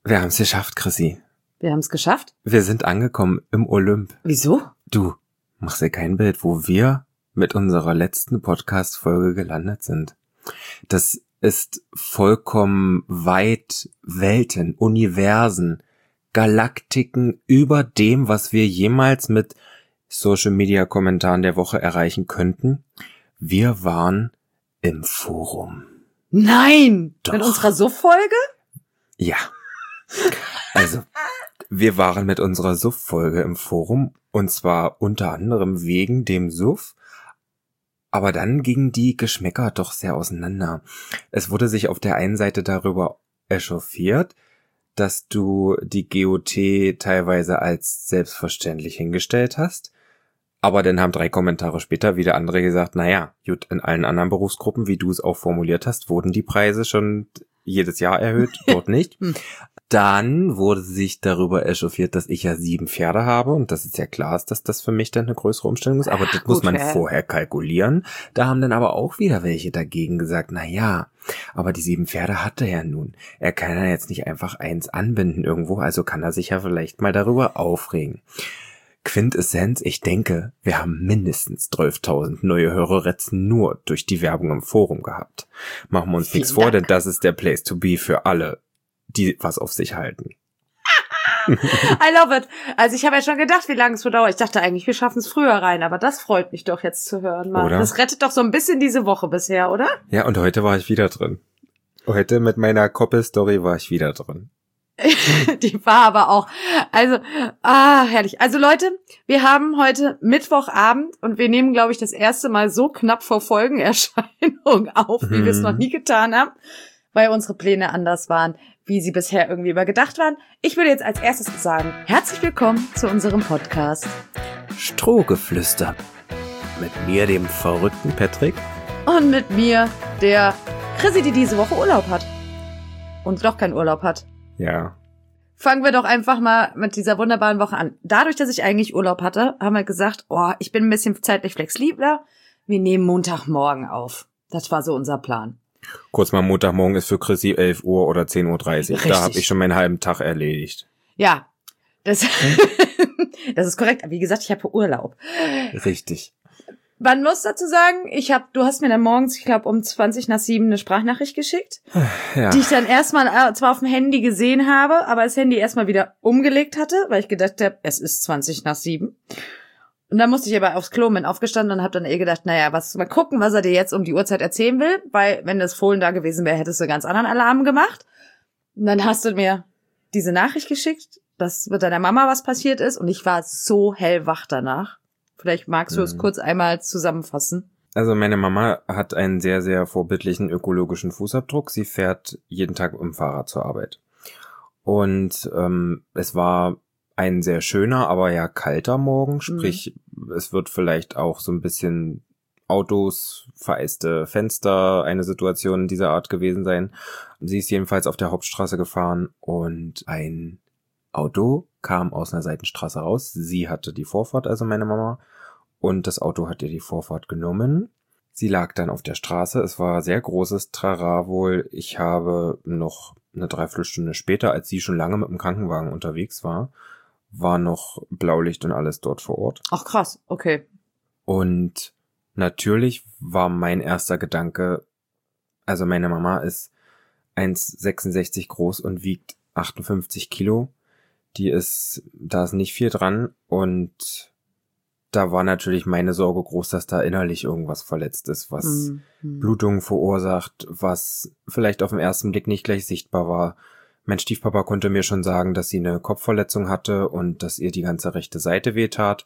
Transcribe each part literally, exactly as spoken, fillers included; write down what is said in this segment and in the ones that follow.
Wir haben es geschafft, Chrissy. Wir haben es geschafft? Wir sind angekommen im Olymp. Wieso? Du, machst dir kein Bild, wo wir mit unserer letzten Podcast-Folge gelandet sind. Das ist vollkommen weit Welten, Universen, Galaktiken über dem, was wir jemals mit Social-Media-Kommentaren der Woche erreichen könnten. Wir waren im Forum. Nein! Doch. Mit unserer Suff-Folge? Ja. Also, wir waren mit unserer Suff-Folge im Forum und zwar unter anderem wegen dem Suff, aber dann gingen die Geschmäcker doch sehr auseinander. Es wurde sich auf der einen Seite darüber echauffiert, dass du die G O T teilweise als selbstverständlich hingestellt hast, aber dann haben drei Kommentare später wieder andere gesagt, naja, gut, in allen anderen Berufsgruppen, wie du es auch formuliert hast, wurden die Preise schon jedes Jahr erhöht, dort nicht. Dann wurde sich darüber echauffiert, dass ich ja sieben Pferde habe und dass es ja klar ist, dass das für mich dann eine größere Umstellung ist, aber das Ach, muss gut, man ja. vorher kalkulieren. Da haben dann aber auch wieder welche dagegen gesagt, na ja, aber die sieben Pferde hat er ja nun. Er kann ja jetzt nicht einfach eins anbinden irgendwo, also kann er sich ja vielleicht mal darüber aufregen. Quintessenz, ich denke, wir haben mindestens zwölftausend neue Höreretzen nur durch die Werbung im Forum gehabt. Machen wir uns nichts vor, denn das ist der Place to be für alle, die was auf sich halten. I love it. Also ich habe ja schon gedacht, wie lange es wohl dauert. Ich dachte eigentlich, wir schaffen es früher rein, aber das freut mich doch jetzt zu hören. Mann. Oder? Das rettet doch so ein bisschen diese Woche bisher, oder? Ja, und heute war ich wieder drin. Heute mit meiner Koppel-Story war ich wieder drin. Die war aber auch, also, ah, herrlich. Also Leute, wir haben heute Mittwochabend und wir nehmen, glaube ich, das erste Mal so knapp vor Folgenerscheinung auf, wie Mhm. wir es noch nie getan haben, weil unsere Pläne anders waren, wie sie bisher irgendwie übergedacht waren. Ich würde jetzt als erstes sagen, herzlich willkommen zu unserem Podcast. Strohgeflüster. Mit mir, dem verrückten Patrick. Und mit mir, der Chrissy, die diese Woche Urlaub hat. Und doch keinen Urlaub hat. Ja. Fangen wir doch einfach mal mit dieser wunderbaren Woche an. Dadurch, dass ich eigentlich Urlaub hatte, haben wir gesagt, oh, ich bin ein bisschen zeitlich flexibler. Wir nehmen Montagmorgen auf. Das war so unser Plan. Kurz mal, Montagmorgen ist für Chrissy elf Uhr oder zehn Uhr dreißig. Richtig. Da habe ich schon meinen halben Tag erledigt. Ja, das, das ist korrekt. Wie gesagt, ich habe Urlaub. Richtig. Man muss dazu sagen, ich habe, du hast mir dann morgens, ich glaube um zwanzig nach sieben eine Sprachnachricht geschickt, Ja. die ich dann erstmal äh, zwar auf dem Handy gesehen habe, aber das Handy erstmal wieder umgelegt hatte, weil ich gedacht habe, es ist zwanzig nach sieben. Und dann musste ich aber aufs Klo, bin aufgestanden und habe dann eh gedacht, naja, was, mal gucken, was er dir jetzt um die Uhrzeit erzählen will, weil wenn das Fohlen da gewesen wäre, hättest du einen ganz anderen Alarm gemacht. Und dann hast du mir diese Nachricht geschickt, dass mit deiner Mama was passiert ist und ich war so hellwach danach. Vielleicht magst du es Mhm. kurz einmal zusammenfassen. Also meine Mama hat einen sehr, sehr vorbildlichen ökologischen Fußabdruck. Sie fährt jeden Tag im Fahrrad zur Arbeit. Und ähm, es war ein sehr schöner, aber ja kalter Morgen. Sprich, mhm. es wird vielleicht auch so ein bisschen Autos, vereiste Fenster, eine Situation dieser Art gewesen sein. Sie ist jedenfalls auf der Hauptstraße gefahren und ein Auto kam aus einer Seitenstraße raus. Sie hatte die Vorfahrt, also meine Mama. Und das Auto hat ihr die Vorfahrt genommen. Sie lag dann auf der Straße. Es war sehr großes Trara wohl. Ich habe noch eine Dreiviertelstunde später, als sie schon lange mit dem Krankenwagen unterwegs war, war noch Blaulicht und alles dort vor Ort. Ach krass, okay. Und natürlich war mein erster Gedanke, also meine Mama ist eins Komma sechsundsechzig groß und wiegt achtundfünfzig Kilo. Die ist, da ist nicht viel dran und da war natürlich meine Sorge groß, dass da innerlich irgendwas verletzt ist, was Mhm. Blutungen verursacht, was vielleicht auf den ersten Blick nicht gleich sichtbar war. Mein Stiefpapa konnte mir schon sagen, dass sie eine Kopfverletzung hatte und dass ihr die ganze rechte Seite wehtat.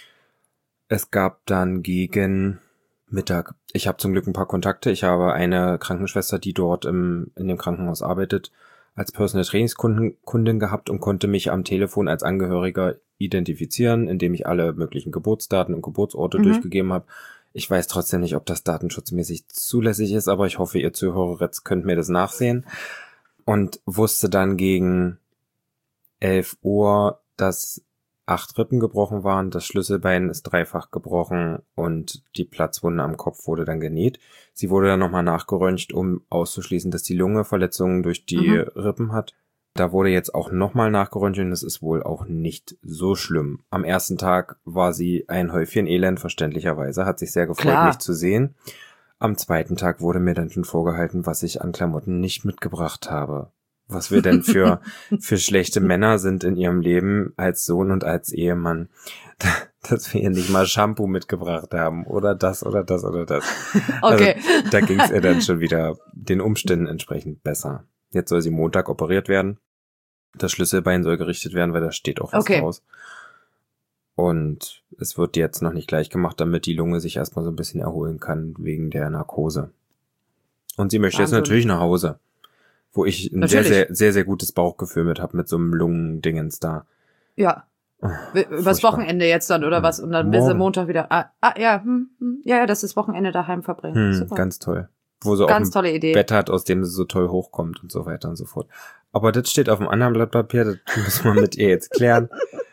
Es gab dann gegen Mittag, ich habe zum Glück ein paar Kontakte, ich habe eine Krankenschwester, die dort im in dem Krankenhaus arbeitet, als Personal Trainingskundin gehabt und konnte mich am Telefon als Angehöriger identifizieren, indem ich alle möglichen Geburtsdaten und Geburtsorte Mhm. durchgegeben habe. Ich weiß trotzdem nicht, ob das datenschutzmäßig zulässig ist, aber ich hoffe, ihr Zuhörer jetzt könnt mir das nachsehen. Und wusste dann gegen elf Uhr, dass acht Rippen gebrochen waren, das Schlüsselbein ist dreifach gebrochen und die Platzwunde am Kopf wurde dann genäht. Sie wurde dann nochmal nachgeröntgt, um auszuschließen, dass die Lunge Verletzungen durch die Mhm. Rippen hat. Da wurde jetzt auch nochmal nachgeröntgt und es ist wohl auch nicht so schlimm. Am ersten Tag war sie ein Häufchen Elend, verständlicherweise, hat sich sehr gefreut, Klar. mich zu sehen. Am zweiten Tag wurde mir dann schon vorgehalten, was ich an Klamotten nicht mitgebracht habe. Was wir denn für, für schlechte Männer sind in ihrem Leben als Sohn und als Ehemann. Dass wir ihr nicht mal Shampoo mitgebracht haben oder das oder das oder das. Okay. Also, da ging es ihr dann schon wieder den Umständen entsprechend besser. Jetzt soll sie Montag operiert werden. Das Schlüsselbein soll gerichtet werden, weil da steht auch was Okay. draus. Und es wird jetzt noch nicht gleich gemacht, damit die Lunge sich erstmal so ein bisschen erholen kann wegen der Narkose. Und sie möchte Wahnsinn. jetzt natürlich nach Hause, wo ich ein sehr, Natürlich. sehr, sehr, sehr gutes Bauchgefühl mit habe, mit so einem Lungendingens da. Ja. W- Übers furchtbar. Wochenende jetzt dann, oder was? Und dann will sie Morgen. Montag wieder, ah, ah ja, hm, hm, ja, ja, das ist Wochenende daheim verbringen. Hm, Super. ganz toll. Wo sie Ganz auch tolle ein Idee. Bett hat, aus dem sie so toll hochkommt und so weiter und so fort. Aber das steht auf einem anderen Blatt Papier, das müssen wir mit ihr jetzt klären.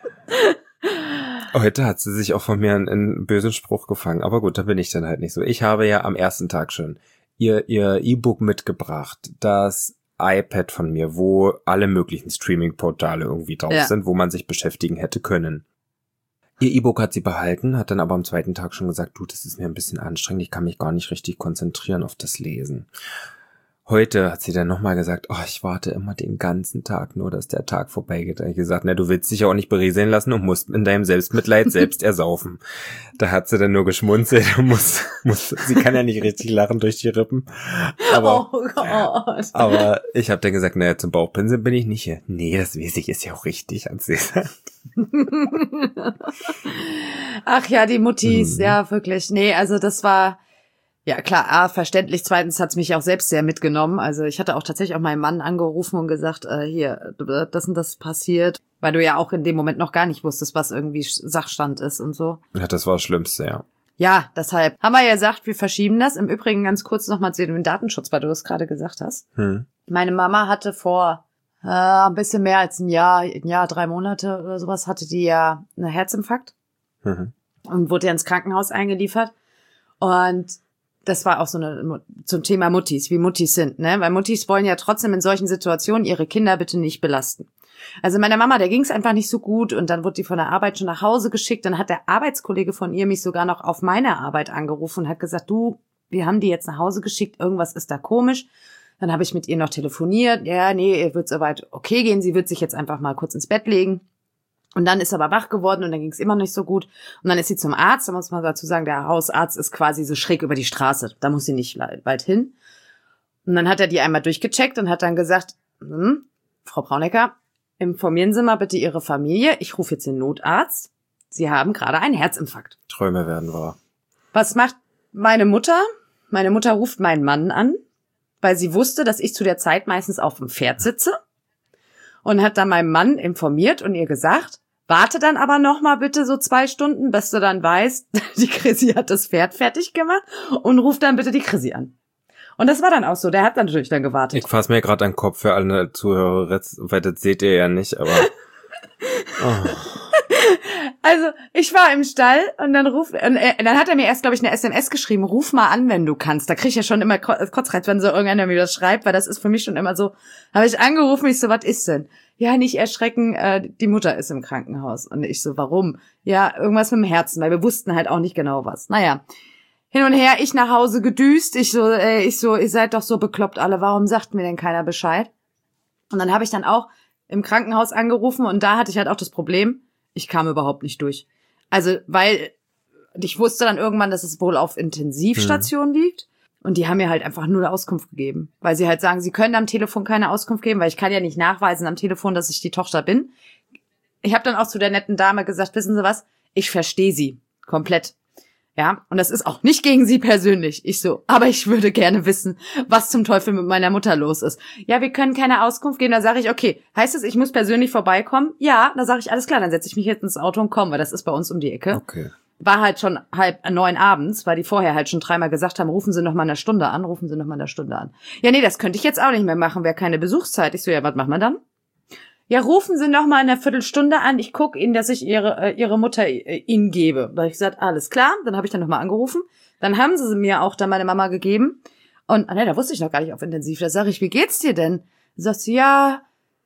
Heute hat sie sich auch von mir einen, einen bösen Spruch gefangen. Aber gut, da bin ich dann halt nicht so. Ich habe ja am ersten Tag schon ihr ihr E-Book mitgebracht, das iPad von mir, wo alle möglichen Streaming-Portale irgendwie drauf Ja. sind, wo man sich beschäftigen hätte können. Ihr E-Book hat sie behalten, hat dann aber am zweiten Tag schon gesagt, du, das ist mir ein bisschen anstrengend, ich kann mich gar nicht richtig konzentrieren auf das Lesen. Heute hat sie dann nochmal gesagt, oh, ich warte immer den ganzen Tag nur, dass der Tag vorbeigeht. Da habe ich gesagt, na, du willst dich ja auch nicht berieseln lassen und musst in deinem Selbstmitleid selbst ersaufen. Da hat sie dann nur geschmunzelt und muss, muss, sie kann ja nicht richtig lachen durch die Rippen. Aber, Oh Gott. aber ich habe dann gesagt, naja, zum Bauchpinsel bin ich nicht hier. Nee, das weiß ich, ist ja auch richtig, hat sie gesagt. Ach ja, die Muttis, Mhm. ja, wirklich. Nee, also das war, ja klar, A, verständlich. Zweitens hat's mich auch selbst sehr mitgenommen. Also ich hatte auch tatsächlich auch meinen Mann angerufen und gesagt, äh, hier, das und das passiert. Weil du ja auch in dem Moment noch gar nicht wusstest, was irgendwie Sachstand ist und so. Ja, das war das Schlimmste, ja. Ja, deshalb haben wir ja gesagt, wir verschieben das. Im Übrigen ganz kurz nochmal zu dem Datenschutz, weil du das gerade gesagt hast. Hm. Meine Mama hatte vor äh, ein bisschen mehr als ein Jahr, ein Jahr, drei Monate oder sowas, hatte die ja einen Herzinfarkt Mhm. und wurde ja ins Krankenhaus eingeliefert. Und das war auch so eine, zum Thema Muttis, wie Muttis sind, ne? Weil Muttis wollen ja trotzdem in solchen Situationen ihre Kinder bitte nicht belasten. Also meiner Mama, der ging es einfach nicht so gut und dann wurde die von der Arbeit schon nach Hause geschickt. Dann hat der Arbeitskollege von ihr mich sogar noch auf meine Arbeit angerufen und hat gesagt, du, wir haben die jetzt nach Hause geschickt, irgendwas ist da komisch. Dann habe ich mit ihr noch telefoniert. Ja, nee, ihr wird soweit okay gehen, sie wird sich jetzt einfach mal kurz ins Bett legen. Und dann ist sie aber wach geworden und dann ging es immer nicht so gut. Und dann ist sie zum Arzt, da muss man dazu sagen, der Hausarzt ist quasi so schräg über die Straße. Da muss sie nicht weit hin. Und dann hat er die einmal durchgecheckt und hat dann gesagt, hm, Frau Braunecker, informieren Sie mal bitte Ihre Familie. Ich rufe jetzt den Notarzt. Sie haben gerade einen Herzinfarkt. Träume werden wahr. Was macht meine Mutter? Meine Mutter ruft meinen Mann an, weil sie wusste, dass ich zu der Zeit meistens auf dem Pferd sitze. Und hat dann meinem Mann informiert und ihr gesagt, warte dann aber noch mal bitte so zwei Stunden, bis du dann weißt, die Chrissy hat das Pferd fertig gemacht und ruf dann bitte die Chrissy an. Und das war dann auch so. Der hat dann natürlich dann gewartet. Ich fasse mir gerade an den Kopf für alle Zuhörer, weil das seht ihr ja nicht, aber oh. Also ich war im Stall und dann ruft, und er, dann hat er mir erst, glaube ich, eine S M S geschrieben, ruf mal an, wenn du kannst. Da krieg ich ja schon immer Ko- Kotzreiz, wenn so irgendeiner mir das schreibt, weil das ist für mich schon immer so, habe ich angerufen, ich so, was ist denn? Ja, nicht erschrecken, äh, die Mutter ist im Krankenhaus. Und ich so, warum? Ja, irgendwas mit dem Herzen, weil wir wussten halt auch nicht genau was. Naja, hin und her, ich nach Hause gedüst, ich so, äh, ich so, ihr seid doch so bekloppt alle, warum sagt mir denn keiner Bescheid? Und dann habe ich dann auch im Krankenhaus angerufen und da hatte ich halt auch das Problem, ich kam überhaupt nicht durch. Also, weil ich wusste dann irgendwann, dass es wohl auf Intensivstation mhm. liegt. Und die haben mir halt einfach null Auskunft gegeben. Weil sie halt sagen, sie können am Telefon keine Auskunft geben, weil ich kann ja nicht nachweisen am Telefon, dass ich die Tochter bin. Ich habe dann auch zu der netten Dame gesagt, wissen Sie was, ich verstehe Sie komplett. Ja, und das ist auch nicht gegen Sie persönlich. Ich so, aber ich würde gerne wissen, was zum Teufel mit meiner Mutter los ist. Ja, wir können keine Auskunft geben. Da sage ich, okay, heißt es, ich muss persönlich vorbeikommen? Ja, da sage ich, alles klar, dann setze ich mich jetzt ins Auto und komme, weil das ist bei uns um die Ecke. Okay. War halt schon halb neun abends, weil die vorher halt schon dreimal gesagt haben, rufen Sie noch mal eine Stunde an, rufen Sie noch mal eine Stunde an. Ja, nee, das könnte ich jetzt auch nicht mehr machen, wäre keine Besuchszeit. Ich so, ja, was machen wir dann? Ja, rufen Sie noch mal in einer Viertelstunde an, ich gucke Ihnen, dass ich Ihre äh, Ihre Mutter äh, Ihnen gebe. Da habe ich gesagt, alles klar, dann habe ich dann noch mal angerufen. Dann haben sie sie mir auch dann meine Mama gegeben. Und ah, ne, da wusste ich noch gar nicht auf Intensiv. Da sage ich, wie geht's dir denn? Sagt sie, ja,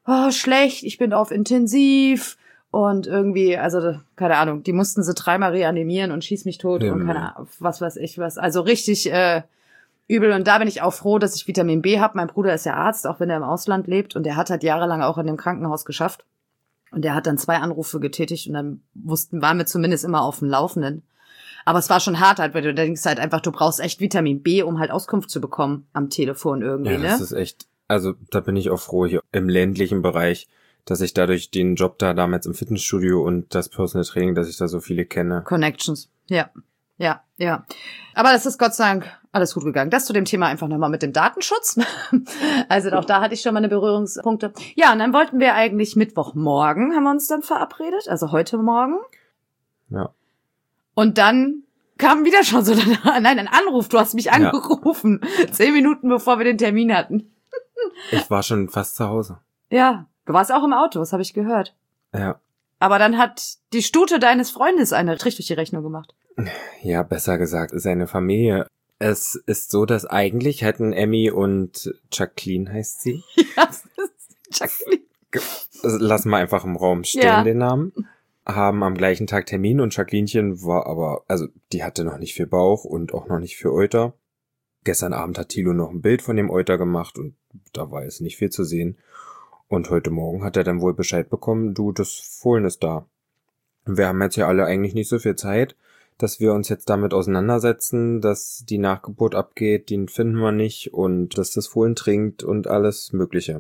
oh, schlecht, ich bin auf Intensiv und irgendwie, also keine Ahnung, die mussten sie dreimal reanimieren und schieß mich tot mhm. und keine Ahnung, was weiß ich was. Also richtig äh, übel und da bin ich auch froh, dass ich Vitamin B habe. Mein Bruder ist ja Arzt, auch wenn er im Ausland lebt und der hat halt jahrelang auch in dem Krankenhaus geschafft und der hat dann zwei Anrufe getätigt und dann wussten, waren wir zumindest immer auf dem Laufenden. Aber es war schon hart halt, weil du denkst halt einfach, du brauchst echt Vitamin B, um halt Auskunft zu bekommen am Telefon irgendwie, ja, ne? Das ist echt, also da bin ich auch froh hier im ländlichen Bereich, dass ich dadurch den Job da damals im Fitnessstudio und das Personal Training, dass ich da so viele kenne. Connections, ja, ja, ja. Aber das ist Gott sei Dank alles gut gegangen. Das zu dem Thema einfach nochmal mit dem Datenschutz. Also auch da hatte ich schon meine Berührungspunkte. Ja, und dann wollten wir eigentlich Mittwochmorgen, haben wir uns dann verabredet, also heute Morgen. Ja. Und dann kam wieder schon so, nein, ein Anruf, du hast mich angerufen, ja. Zehn Minuten bevor wir den Termin hatten. Ich war schon fast zu Hause. Ja, du warst auch im Auto, das habe ich gehört. Ja. Aber dann hat die Stute deines Freundes einen Strich durch die Rechnung gemacht. Ja, besser gesagt, ist eine Familie. Es ist so, dass eigentlich hätten Emmy und Jacqueline, heißt sie. Ja, das ist Jacqueline. Lass mal einfach im Raum stehen, ja. Den Namen. Haben am gleichen Tag Termin und Jacquelinchen war aber, also die hatte noch nicht viel Bauch und auch noch nicht viel Euter. Gestern Abend hat Thilo noch ein Bild von dem Euter gemacht und da war jetzt nicht viel zu sehen. Und heute Morgen hat er dann wohl Bescheid bekommen, du, das Fohlen ist da. Wir haben jetzt ja alle eigentlich nicht so viel Zeit, dass wir uns jetzt damit auseinandersetzen, dass die Nachgeburt abgeht, den finden wir nicht und dass das Fohlen trinkt und alles Mögliche.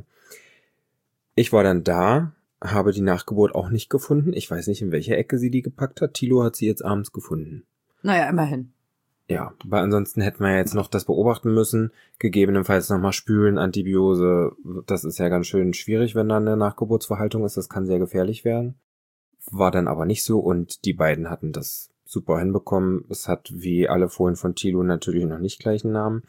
Ich war dann da, habe die Nachgeburt auch nicht gefunden. Ich weiß nicht, in welche Ecke sie die gepackt hat. Thilo hat sie jetzt abends gefunden. Naja, immerhin. Ja, weil ansonsten hätten wir jetzt noch das beobachten müssen. Gegebenenfalls nochmal spülen, Antibiose. Das ist ja ganz schön schwierig, wenn da eine Nachgeburtsverhaltung ist. Das kann sehr gefährlich werden. War dann aber nicht so und die beiden hatten das super hinbekommen. Es hat wie alle Fohlen von Thilo natürlich noch nicht gleichen Namen.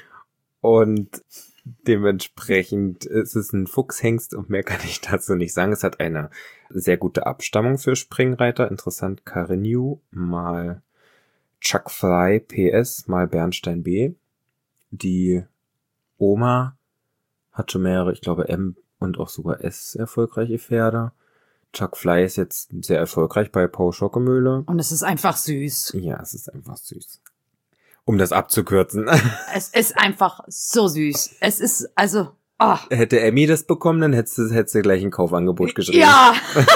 Und dementsprechend ist es ein Fuchshengst und mehr kann ich dazu nicht sagen. Es hat eine sehr gute Abstammung für Springreiter. Interessant, Carrenew mal Chuck Fly P S mal Bernstein B. Die Oma hat schon mehrere, ich glaube M und auch sogar S erfolgreiche Pferde. Chuck Fly ist jetzt sehr erfolgreich bei Paul Schockemöhle. Und es ist einfach süß. Ja, es ist einfach süß. Um das abzukürzen. Es ist einfach so süß. Es ist, also, oh. Hätte Emmy das bekommen, dann hättest du, hättest du gleich ein Kaufangebot geschrieben. Ja!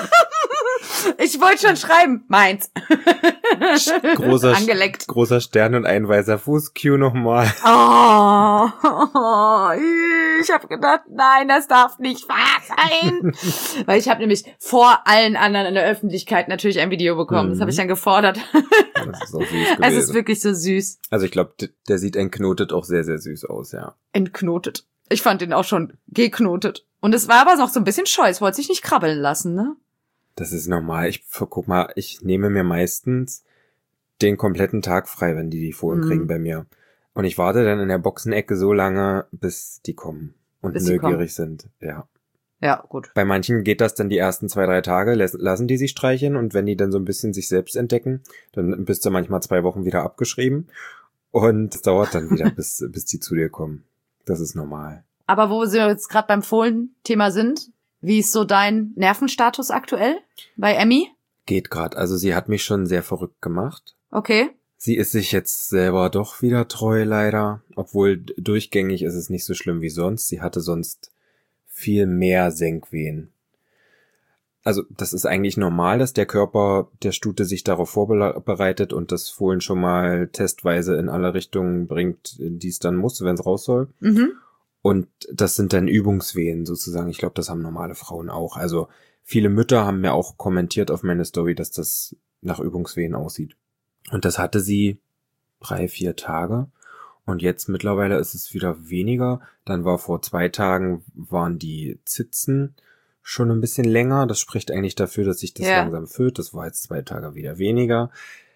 Ich wollte schon schreiben. Meins. Großer, Angeleckt. großer Stern und ein weißer Fuß. Q nochmal. Oh, oh, ich habe gedacht, nein, das darf nicht wahr sein. Weil ich habe nämlich vor allen anderen in der Öffentlichkeit natürlich ein Video bekommen. Mhm. Das habe ich dann gefordert. Das ist auch süß gewesen. Es ist wirklich so süß. Also ich glaube, der sieht entknotet auch sehr, sehr süß aus, ja. Entknotet. Ich fand ihn auch schon geknotet. Und es war aber noch so ein bisschen scheu. Es wollte sich nicht krabbeln lassen, ne? Das ist normal. Ich guck mal, ich nehme mir meistens den kompletten Tag frei, wenn die die Fohlen mhm. kriegen bei mir. Und ich warte dann in der Boxenecke so lange, bis die kommen und bis neugierig sind. Ja. Ja, gut. Bei manchen geht das dann die ersten zwei, drei Tage, lassen die sich streicheln und wenn die dann so ein bisschen sich selbst entdecken, dann bist du manchmal zwei Wochen wieder abgeschrieben und es dauert dann wieder, bis bis die zu dir kommen. Das ist normal. Aber wo wir jetzt gerade beim Fohlen-Thema sind, wie ist so dein Nervenstatus aktuell bei Emmy? Geht grad. Also sie hat mich schon sehr verrückt gemacht. Okay. Sie ist sich jetzt selber doch wieder treu, leider. Obwohl durchgängig ist es nicht so schlimm wie sonst. Sie hatte sonst viel mehr Senkwehen. Also das ist eigentlich normal, dass der Körper der Stute sich darauf vorbereitet und das Fohlen schon mal testweise in alle Richtungen bringt, die es dann muss, wenn es raus soll. Mhm. Und das sind dann Übungswehen sozusagen. Ich glaube, das haben normale Frauen auch. Also viele Mütter haben mir auch kommentiert auf meine Story, dass das nach Übungswehen aussieht. Und das hatte sie drei, vier Tage. Und jetzt mittlerweile ist es wieder weniger. Dann war vor zwei Tagen, waren die Zitzen schon ein bisschen länger. Das spricht eigentlich dafür, dass sich das ja. langsam füllt. Das war jetzt zwei Tage wieder weniger.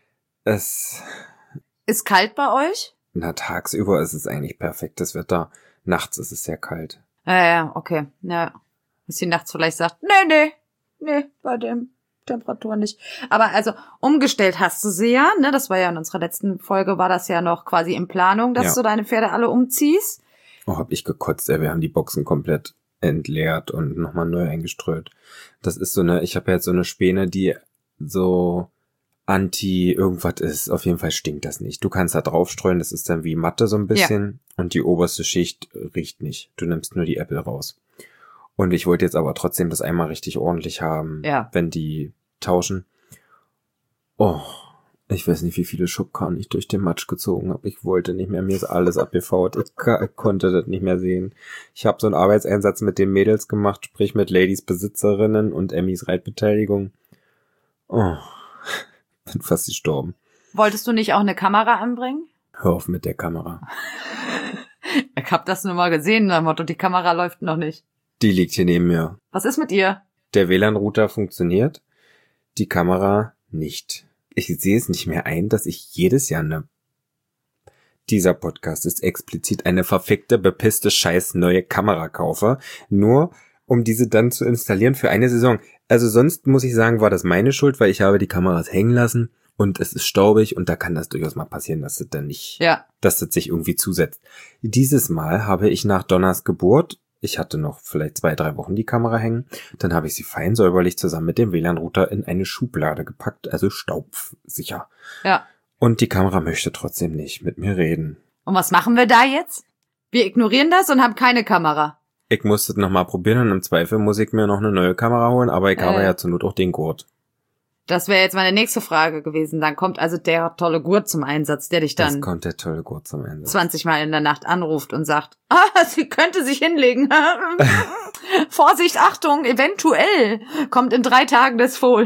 Es ist kalt bei euch? Na, tagsüber ist es eigentlich perfektes Wetter. Nachts ist es sehr kalt. Ja, ja, okay. Ja. Dass sie nachts vielleicht sagt, nee, nee, nee, bei dem Temperatur nicht. Aber also, umgestellt hast du sie ja, ne? Das war ja in unserer letzten Folge, war das ja noch quasi in Planung, dass ja. du deine Pferde alle umziehst. Oh, hab ich gekotzt, ey. Wir haben die Boxen komplett entleert und nochmal neu eingestreut. Das ist so eine, ich habe ja jetzt so eine Späne, die so anti irgendwas ist. Auf jeden Fall stinkt das nicht. Du kannst da draufstreuen, das ist dann wie Matte so ein bisschen ja. Und die oberste Schicht riecht nicht. Du nimmst nur die Äpfel raus. Und ich wollte jetzt aber trotzdem das einmal richtig ordentlich haben, ja. wenn die tauschen. Oh, ich weiß nicht, wie viele Schubkarren ich durch den Matsch gezogen habe. Ich wollte nicht mehr, mir ist alles abgefaut. Ich konnte das nicht mehr sehen. Ich habe so einen Arbeitseinsatz mit den Mädels gemacht, sprich mit Ladies Besitzerinnen und Emmys Reitbeteiligung. Oh, bin fast gestorben. Wolltest du nicht auch eine Kamera anbringen? Hör auf mit der Kamera. Ich hab das nur mal gesehen, nach dem Motto, die Kamera läuft noch nicht. Die liegt hier neben mir. Was ist mit ihr? Der W L A N-Router funktioniert, die Kamera nicht. Ich sehe es nicht mehr ein, dass ich jedes Jahr eine... Dieser Podcast ist explizit eine verfickte, bepisste, scheiß neue Kamera kaufe, nur um diese dann zu installieren für eine Saison. Also sonst muss ich sagen, war das meine Schuld, weil ich habe die Kameras hängen lassen und es ist staubig und da kann das durchaus mal passieren, dass das dann nicht, ja. dass das sich irgendwie zusetzt. Dieses Mal habe ich nach Donners Geburt, ich hatte noch vielleicht zwei, drei Wochen die Kamera hängen, dann habe ich sie fein säuberlich zusammen mit dem W L A N-Router in eine Schublade gepackt, also staubsicher. Ja. Und die Kamera möchte trotzdem nicht mit mir reden. Und was machen wir da jetzt? Wir ignorieren das und haben keine Kamera. Ich muss das nochmal probieren und im Zweifel muss ich mir noch eine neue Kamera holen, aber ich äh. habe ja zur Not auch den Gurt. Das wäre jetzt meine nächste Frage gewesen. Dann kommt also der tolle Gurt zum Einsatz, der dich dann das kommt der tolle Gurt zum Einsatz. zwanzig Mal in der Nacht anruft und sagt, ah, sie könnte sich hinlegen. Vorsicht, Achtung, eventuell kommt in drei Tagen das Fohl.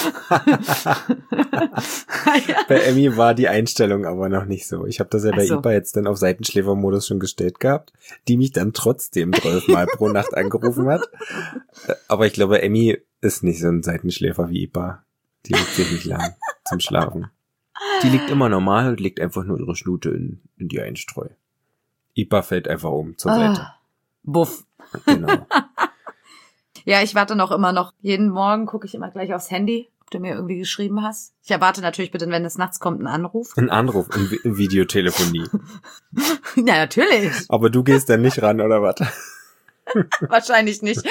Bei Emmy war die Einstellung aber noch nicht so. Ich habe das ja bei so. I P A jetzt dann auf Seitenschläfermodus schon gestellt gehabt, die mich dann trotzdem zwölfmal pro Nacht angerufen hat. Aber ich glaube, Emmy ist nicht so ein Seitenschläfer wie I P A. Die liegt sich nicht lang zum Schlafen. Die liegt immer normal und legt einfach nur ihre Schnute in, in die Einstreu. I P A fällt einfach um zur Seite. Ah, buff. Genau. Ja, ich warte noch immer noch. Jeden Morgen gucke ich immer gleich aufs Handy, ob du mir irgendwie geschrieben hast. Ich erwarte natürlich bitte, wenn es nachts kommt, einen Anruf. Ein Anruf in, Vi- in Videotelefonie. Ja, natürlich. Aber du gehst dann nicht ran, oder was? Wahrscheinlich nicht.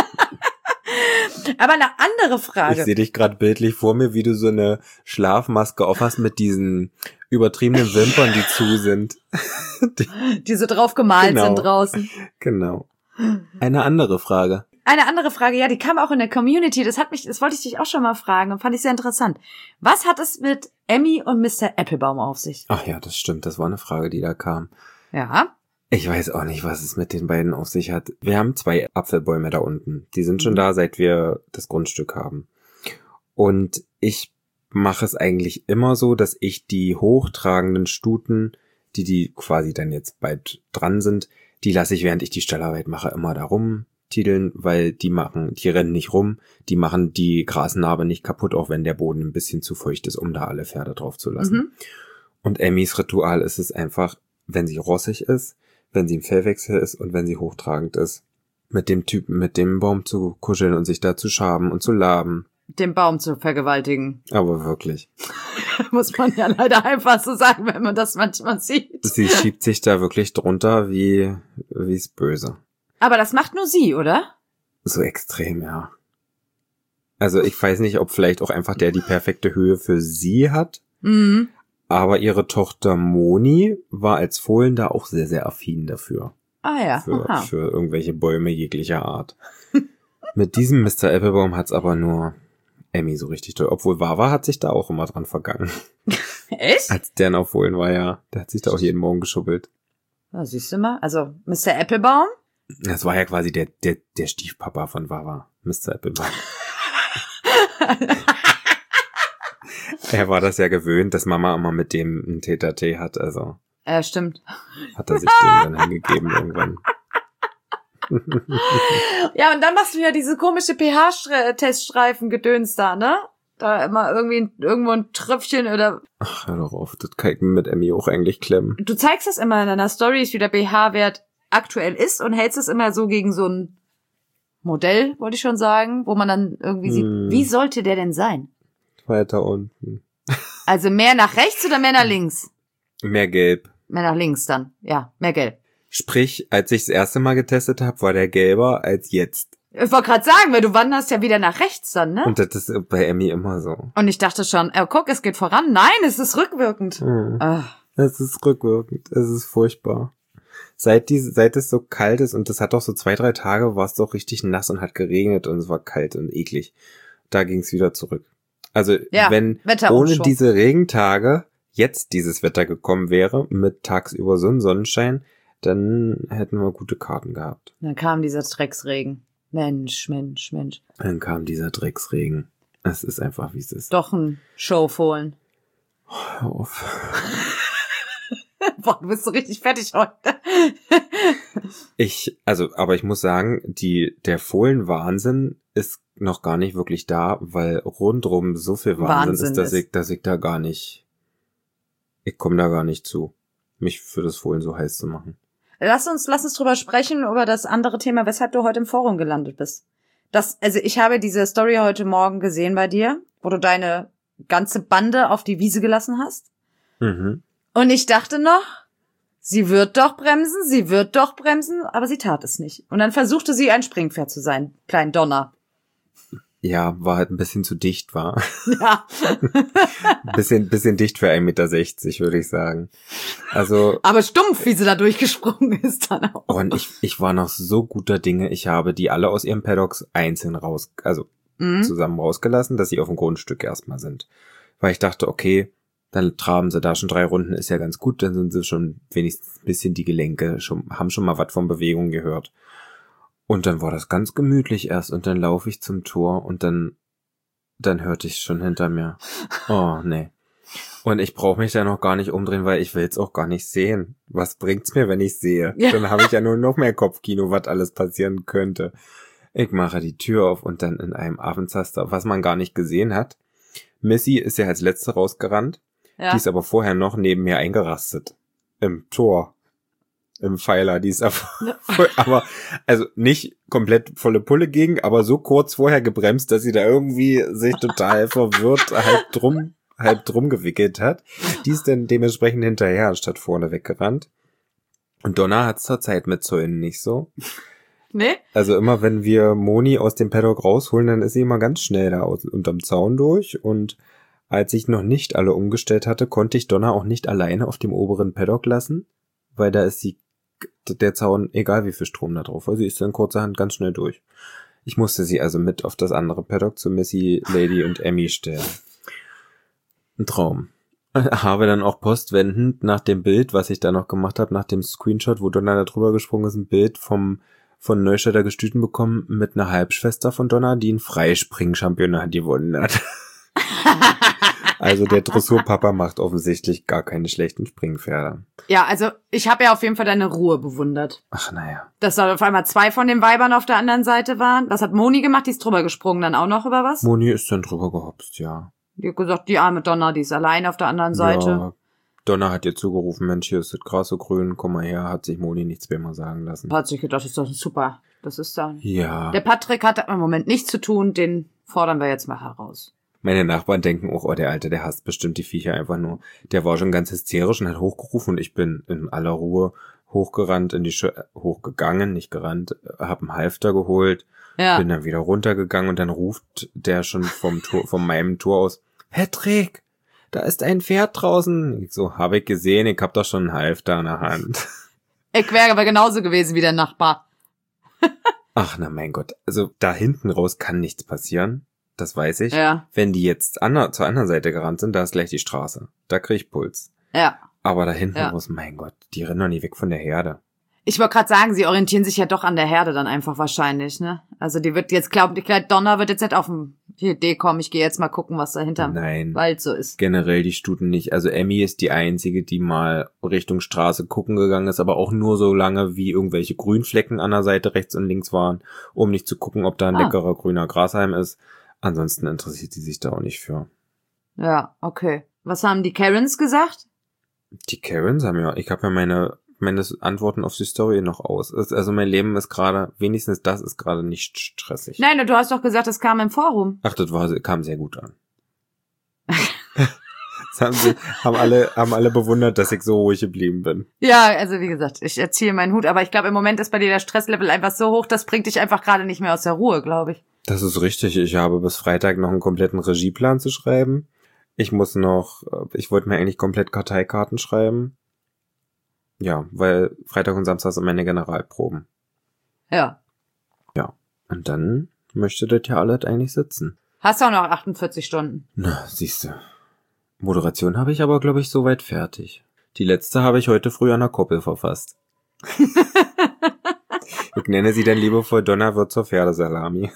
Aber eine andere Frage. Ich sehe dich gerade bildlich vor mir, wie du so eine Schlafmaske aufhast mit diesen übertriebenen Wimpern, die zu sind. die, die so drauf gemalt genau. sind draußen. Genau. Eine andere Frage. Eine andere Frage, ja, die kam auch in der Community. Das hat mich, das wollte ich dich auch schon mal fragen und fand ich sehr interessant. Was hat es mit Emmy und Mister Applebaum auf sich? Ach ja, das stimmt. Das war eine Frage, die da kam. Ja. Ich weiß auch nicht, was es mit den beiden auf sich hat. Wir haben zwei Apfelbäume da unten. Die sind schon da, seit wir das Grundstück haben. Und ich mache es eigentlich immer so, dass ich die hochtragenden Stuten, die die quasi dann jetzt bald dran sind, die lasse ich, während ich die Stallarbeit mache, immer da rumtiedeln, weil die machen, die rennen nicht rum, die machen die Grasnarbe nicht kaputt, auch wenn der Boden ein bisschen zu feucht ist, um da alle Pferde drauf zu lassen. Mhm. Und Emmys Ritual ist es einfach, wenn sie rossig ist, wenn sie im Fellwechsel ist und wenn sie hochtragend ist, mit dem Typen, mit dem Baum zu kuscheln und sich da zu schaben und zu laben. Den Baum zu vergewaltigen. Aber wirklich. Muss man ja leider einfach so sagen, wenn man das manchmal sieht. Sie schiebt sich da wirklich drunter wie, wie's böse. Aber das macht nur sie, oder? So extrem, ja. Also ich weiß nicht, ob vielleicht auch einfach der die perfekte Höhe für sie hat. Mhm. Aber ihre Tochter Moni war als Fohlen da auch sehr, sehr affin dafür. Ah ja. Für, für irgendwelche Bäume jeglicher Art. Mit diesem Mister Applebaum hat's aber nur Emmy so richtig toll. Obwohl Wawa hat sich da auch immer dran vergangen. Echt? Als der noch Fohlen war, ja. Der hat sich da auch jeden Morgen geschubbelt. Ja, siehst du mal. Also Mister Applebaum? Das war ja quasi der, der, der Stiefpapa von Wawa. Mister Applebaum. Er war das ja gewöhnt, dass Mama immer mit dem einen Tete-a-Tete hat, also. Ja, stimmt. Hat er sich dem dann hingegeben irgendwann. Ja, und dann machst du ja diese komische pH-Teststreifen-Gedöns da, ne? Da immer irgendwie irgendwo ein Tröpfchen oder... Ach, hör doch auf, das kann ich mir mit Emmy auch eigentlich klemmen. Du zeigst das immer in deiner Stories, wie der pH-Wert aktuell ist und hältst es immer so gegen so ein Modell, wollte ich schon sagen, wo man dann irgendwie sieht, hm. Wie sollte der denn sein? Weiter unten. Also mehr nach rechts oder mehr nach links? Mehr gelb. Mehr nach links dann, ja, mehr gelb. Sprich, als ich das erste Mal getestet habe, war der gelber als jetzt. Ich wollte gerade sagen, weil du wanderst ja wieder nach rechts dann, ne? Und das ist bei Emmy immer so. Und ich dachte schon, oh, guck, es geht voran. Nein, es ist rückwirkend. Mhm. Ach. Es ist rückwirkend. Es ist furchtbar. Seit die, seit es so kalt ist, und das hat doch so zwei, drei Tage, war es doch richtig nass und hat geregnet und es war kalt und eklig. Da ging es wieder zurück. Also Ja, wenn Wetterumschwung. ohne diese Regentage jetzt dieses Wetter gekommen wäre, mit tagsüber so ein Sonnenschein, dann hätten wir gute Karten gehabt. Dann kam dieser Drecksregen. Mensch, Mensch, Mensch. Dann kam dieser Drecksregen. Es ist einfach, wie es ist. Doch ein Showfohlen. Hör auf. Boah, du bist so richtig fertig heute. Ich, also, aber ich muss sagen, die, der Fohlenwahnsinn ist noch gar nicht wirklich da, weil rundrum so viel Wahnsinn, Wahnsinn ist, dass ist. ich, dass ich da gar nicht, ich komme da gar nicht zu, mich für das Fohlen so heiß zu machen. Lass uns, lass uns drüber sprechen, über das andere Thema, weshalb du heute im Forum gelandet bist. Das, also ich habe diese Story heute Morgen gesehen bei dir, wo du deine ganze Bande auf die Wiese gelassen hast. Mhm. Und ich dachte noch, sie wird doch bremsen, sie wird doch bremsen, aber sie tat es nicht. Und dann versuchte sie ein Springpferd zu sein, klein Donner. Ja, war halt ein bisschen zu dicht, war. Ja. bisschen, bisschen dicht für ein Meter sechzig, würde ich sagen. Also, Aber stumpf, wie sie da durchgesprungen ist dann auch. und ich, ich war noch so guter Dinge, ich habe die alle aus ihren Paddocks einzeln raus, also Mhm. zusammen rausgelassen, dass sie auf dem Grundstück erstmal sind. Weil ich dachte, okay, dann traben sie da schon drei Runden, ist ja ganz gut, dann sind sie schon wenigstens ein bisschen die Gelenke, schon, haben schon mal was von Bewegung gehört. Und dann war das ganz gemütlich erst und dann laufe ich zum Tor und dann, dann hörte ich schon hinter mir. Oh, nee. Und ich brauche mich da noch gar nicht umdrehen, weil ich will es auch gar nicht sehen. Was bringt's mir, wenn ich sehe? Ja. Dann habe ich ja nur noch mehr Kopfkino, was alles passieren könnte. Ich mache die Tür auf und dann in einem Affenzaster, was man gar nicht gesehen hat. Missy ist ja als Letzte rausgerannt. Ja. Die ist aber vorher noch neben mir eingerastet. Im Tor. Im Pfeiler. Die ist aber, aber also nicht komplett volle Pulle gegen, aber so kurz vorher gebremst, dass sie da irgendwie sich total verwirrt halb drum, halb drum gewickelt hat. Die ist dann dementsprechend hinterher, anstatt vorne weggerannt. Und Donna hat's zur Zeit mit Zäunen nicht so. Nee? Also immer, wenn wir Moni aus dem Paddock rausholen, dann ist sie immer ganz schnell da aus, unterm Zaun durch. Und als ich noch nicht alle umgestellt hatte, konnte ich Donna auch nicht alleine auf dem oberen Paddock lassen, weil da ist sie, der Zaun, egal wie viel Strom da drauf war, sie ist dann kurzerhand ganz schnell durch. Ich musste sie also mit auf das andere Paddock zu Missy, Lady und Emmy stellen. Ein Traum. Habe dann auch postwendend nach dem Bild, was ich da noch gemacht habe, nach dem Screenshot, wo Donna da drüber gesprungen ist, ein Bild vom von Neustädter Gestüten bekommen mit einer Halbschwester von Donna, die ein Freispring-Championat gewonnen hat. Also der Dressurpapa macht offensichtlich gar keine schlechten Springpferde. Ja, also ich habe ja auf jeden Fall deine Ruhe bewundert. Ach naja. Dass da auf einmal zwei von den Weibern auf der anderen Seite waren. Was hat Moni gemacht? Die ist drüber gesprungen dann auch noch über was? Moni ist dann drüber gehopst, ja. Die hat gesagt, die arme Donna, die ist allein auf der anderen Seite. Ja, Donna hat ihr zugerufen, Mensch, hier ist das Gras so grün, komm mal her, hat sich Moni nichts mehr mal sagen lassen. Hat sich gedacht, das ist doch super. Das ist dann. Ja. Der Patrick hat im Moment nichts zu tun, den fordern wir jetzt mal heraus. Meine Nachbarn denken auch, oh, der Alte, der hasst bestimmt die Viecher einfach nur. Der war schon ganz hysterisch und hat hochgerufen und ich bin in aller Ruhe hochgerannt, in die Sch hochgegangen, nicht gerannt, hab einen Halfter geholt, Ja. bin dann wieder runtergegangen und dann ruft der schon vom Tor, von meinem Tor aus, Patrick, da ist ein Pferd draußen. Ich so, hab ich gesehen, ich hab doch schon einen Halfter in der Hand. Ich wäre aber genauso gewesen wie der Nachbar. Ach, na mein Gott. Also da hinten raus kann nichts passieren. Das weiß ich. Ja. Wenn die jetzt an, zur anderen Seite gerannt sind, da ist gleich die Straße. Da krieg ich Puls. Ja. Aber da hinten Ja. raus, mein Gott, die rennen doch nie weg von der Herde. Ich wollte gerade sagen, sie orientieren sich ja doch an der Herde dann einfach wahrscheinlich, ne? Also die wird jetzt, glaubt, ich glaube, Donna wird jetzt nicht auf die Idee kommen, ich gehe jetzt mal gucken, was da hinterm Nein. Wald so ist. Generell die Stuten nicht. Also Emmy ist die einzige, die mal Richtung Straße gucken gegangen ist, aber auch nur so lange, wie irgendwelche Grünflecken an der Seite rechts und links waren, um nicht zu gucken, ob da ein Ah. leckerer grüner Grashalm ist. Ansonsten interessiert sie sich da auch nicht für. Ja, okay. Was haben die Karens gesagt? Die Karens haben ja, ich habe ja meine, meine Antworten auf die Story noch aus. Es- Also mein Leben ist gerade, wenigstens das ist gerade nicht stressig. Nein, du hast doch gesagt, es kam im Forum. Ach, das war, kam sehr gut an. Das haben, sie, haben, alle, haben alle bewundert, dass ich so ruhig geblieben bin. Ja, also wie gesagt, ich erziehe meinen Hut, aber ich glaube, im Moment ist bei dir der Stresslevel einfach so hoch, das bringt dich einfach gerade nicht mehr aus der Ruhe, glaube ich. Das ist richtig. Ich habe bis Freitag noch einen kompletten Regieplan zu schreiben. Ich muss noch, ich wollte mir eigentlich komplett Karteikarten schreiben. Ja, weil Freitag und Samstag sind meine Generalproben. Ja. Ja, und dann möchte das ja alles eigentlich sitzen. Hast du auch noch achtundvierzig Stunden? Na, siehste. Moderation habe ich aber, glaube ich, soweit fertig. Die letzte habe ich heute früh an der Koppel verfasst. Ich nenne sie dann liebevoll Donner wird zur Pferdesalami.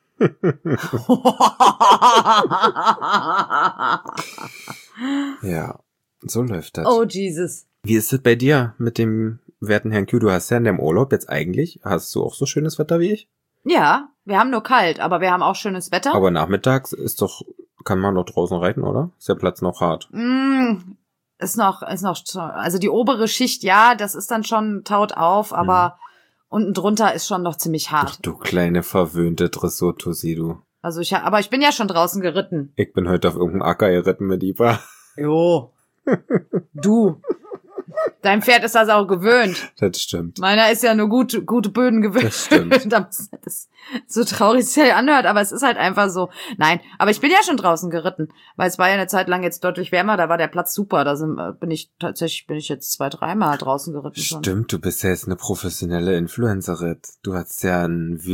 Ja, so läuft das. Oh, Jesus. Wie ist es bei dir mit dem werten Herrn Q? Du hast ja in dem Urlaub jetzt eigentlich, hast du auch so schönes Wetter wie ich? Ja, wir haben nur kalt, aber wir haben auch schönes Wetter. Aber nachmittags ist doch, kann man doch draußen reiten, oder? Ist der Platz noch hart? Mm, ist noch, ist noch, also die obere Schicht, ja, das ist dann schon taut auf, aber mhm. unten drunter ist schon noch ziemlich hart. Ach, du kleine verwöhnte Dressurtussi, du. Also ich, aber ich bin ja schon draußen geritten. Ich bin heute auf irgendeinem Acker geritten mit Ipa. Jo. Du. Dein Pferd ist das auch gewöhnt. Das stimmt. Meiner ist ja nur gut, gute Böden gewöhnt. Das stimmt. Das ist so traurig es sich anhört, aber es ist halt einfach so. Nein, aber ich bin ja schon draußen geritten, weil es war ja eine Zeit lang jetzt deutlich wärmer, da war der Platz super. Da sind, bin ich tatsächlich, bin ich jetzt zwei, dreimal draußen geritten schon. Stimmt, du bist ja jetzt eine professionelle Influencerin. Du hast ja ein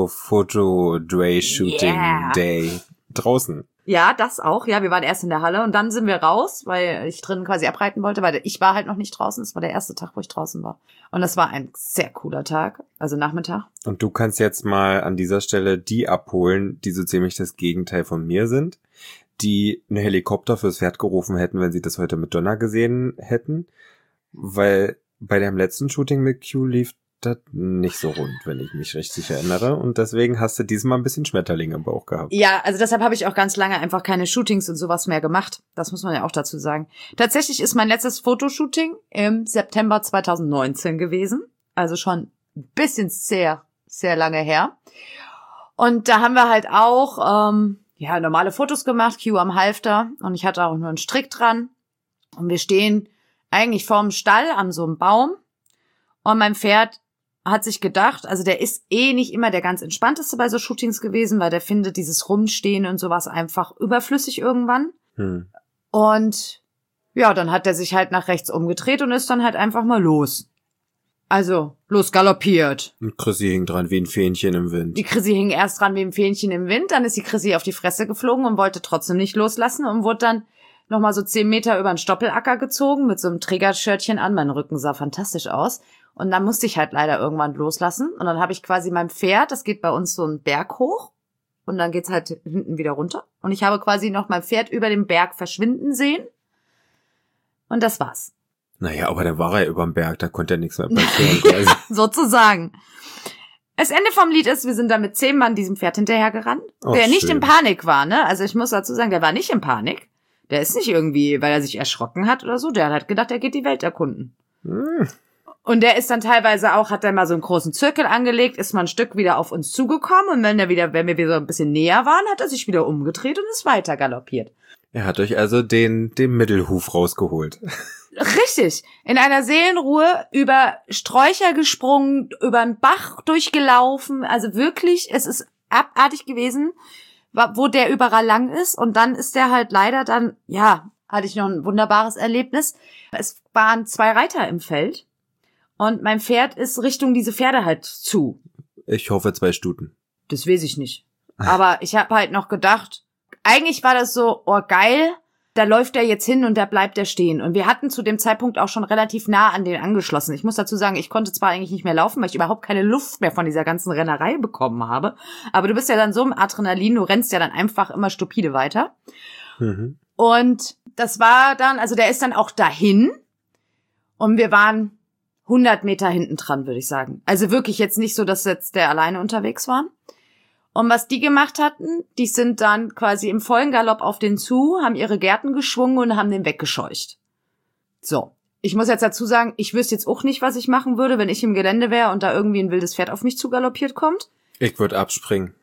Video-Foto-Dray-Shooting-Day yeah. draußen. Ja, das auch. Ja, wir waren erst in der Halle und dann sind wir raus, weil ich drinnen quasi abreiten wollte, weil ich war halt noch nicht draußen. Das war der erste Tag, wo ich draußen war. Und das war ein sehr cooler Tag, also Nachmittag. Und du kannst jetzt mal an dieser Stelle die abholen, die so ziemlich das Gegenteil von mir sind, die einen Helikopter fürs Pferd gerufen hätten, wenn sie das heute mit Donna gesehen hätten, weil bei dem letzten Shooting mit Q lief das nicht so rund, wenn ich mich richtig erinnere. Und deswegen hast du diesmal ein bisschen Schmetterling im Bauch gehabt. Ja, also deshalb habe ich auch ganz lange einfach keine Shootings und sowas mehr gemacht. Das muss man ja auch dazu sagen. Tatsächlich ist mein letztes Fotoshooting im September zweitausendneunzehn gewesen. Also schon ein bisschen sehr, sehr lange her. Und da haben wir halt auch ähm, ja normale Fotos gemacht, Q am Halfter. Und ich hatte auch nur einen Strick dran. Und wir stehen eigentlich vorm Stall an so einem Baum. Und mein Pferd hat sich gedacht, also der ist eh nicht immer der ganz entspannteste bei so Shootings gewesen, weil der findet dieses Rumstehen und sowas einfach überflüssig irgendwann. Hm. Und ja, dann hat er sich halt nach rechts umgedreht und ist dann halt einfach mal los. Also, los galoppiert. Und Chrissy hing dran wie ein Fähnchen im Wind. Die Chrissy hing erst dran wie ein Fähnchen im Wind, dann ist die Chrissy auf die Fresse geflogen und wollte trotzdem nicht loslassen und wurde dann nochmal so zehn Meter über den Stoppelacker gezogen mit so einem Trägershirtchen an. Mein Rücken sah fantastisch aus. Und dann musste ich halt leider irgendwann loslassen. Und dann habe ich quasi mein Pferd, das geht bei uns so einen Berg hoch. Und dann geht's halt hinten wieder runter. Und ich habe quasi noch mein Pferd über dem Berg verschwinden sehen. Und das war's. Naja, aber dann war er über dem Berg, da konnte ja nichts mehr passieren. Ja, sozusagen. Das Ende vom Lied ist, wir sind da mit zehn Mann diesem Pferd hinterhergerannt. Oh, der nicht schön. In Panik war, ne? Also ich muss dazu sagen, der war nicht in Panik. Der ist nicht irgendwie, weil er sich erschrocken hat oder so. Der hat halt gedacht, er geht die Welt erkunden. Hm. Und der ist dann teilweise auch, hat dann mal so einen großen Zirkel angelegt, ist mal ein Stück wieder auf uns zugekommen. Und wenn er wieder, wenn wir wieder ein bisschen näher waren, hat er sich wieder umgedreht und ist weiter galoppiert. Er hat euch also den, den Mittelhuf rausgeholt. Richtig. In einer Seelenruhe über Sträucher gesprungen, über einen Bach durchgelaufen. Also wirklich, es ist abartig gewesen, wo der überall lang ist. Und dann ist der halt leider dann, ja, hatte ich noch ein wunderbares Erlebnis. Es waren zwei Reiter im Feld. Und mein Pferd ist Richtung diese Pferde halt zu. Ich hoffe zwei Stuten. Das weiß ich nicht. Aber ich habe halt noch gedacht, eigentlich war das so, oh geil, da läuft der jetzt hin und da bleibt der stehen. Und wir hatten zu dem Zeitpunkt auch schon relativ nah an den angeschlossen. Ich muss dazu sagen, ich konnte zwar eigentlich nicht mehr laufen, weil ich überhaupt keine Luft mehr von dieser ganzen Rennerei bekommen habe. Aber du bist ja dann so im Adrenalin, du rennst ja dann einfach immer stupide weiter. Mhm. Und das war dann, also der ist dann auch dahin. Und wir waren hundert Meter hinten dran, würde ich sagen. Also wirklich jetzt nicht so, dass jetzt der alleine unterwegs waren. Und was die gemacht hatten, die sind dann quasi im vollen Galopp auf den zu, haben ihre Gärten geschwungen und haben den weggescheucht. So. Ich muss jetzt dazu sagen, ich wüsste jetzt auch nicht, was ich machen würde, wenn ich im Gelände wäre und da irgendwie ein wildes Pferd auf mich zu galoppiert kommt. Ich würde abspringen.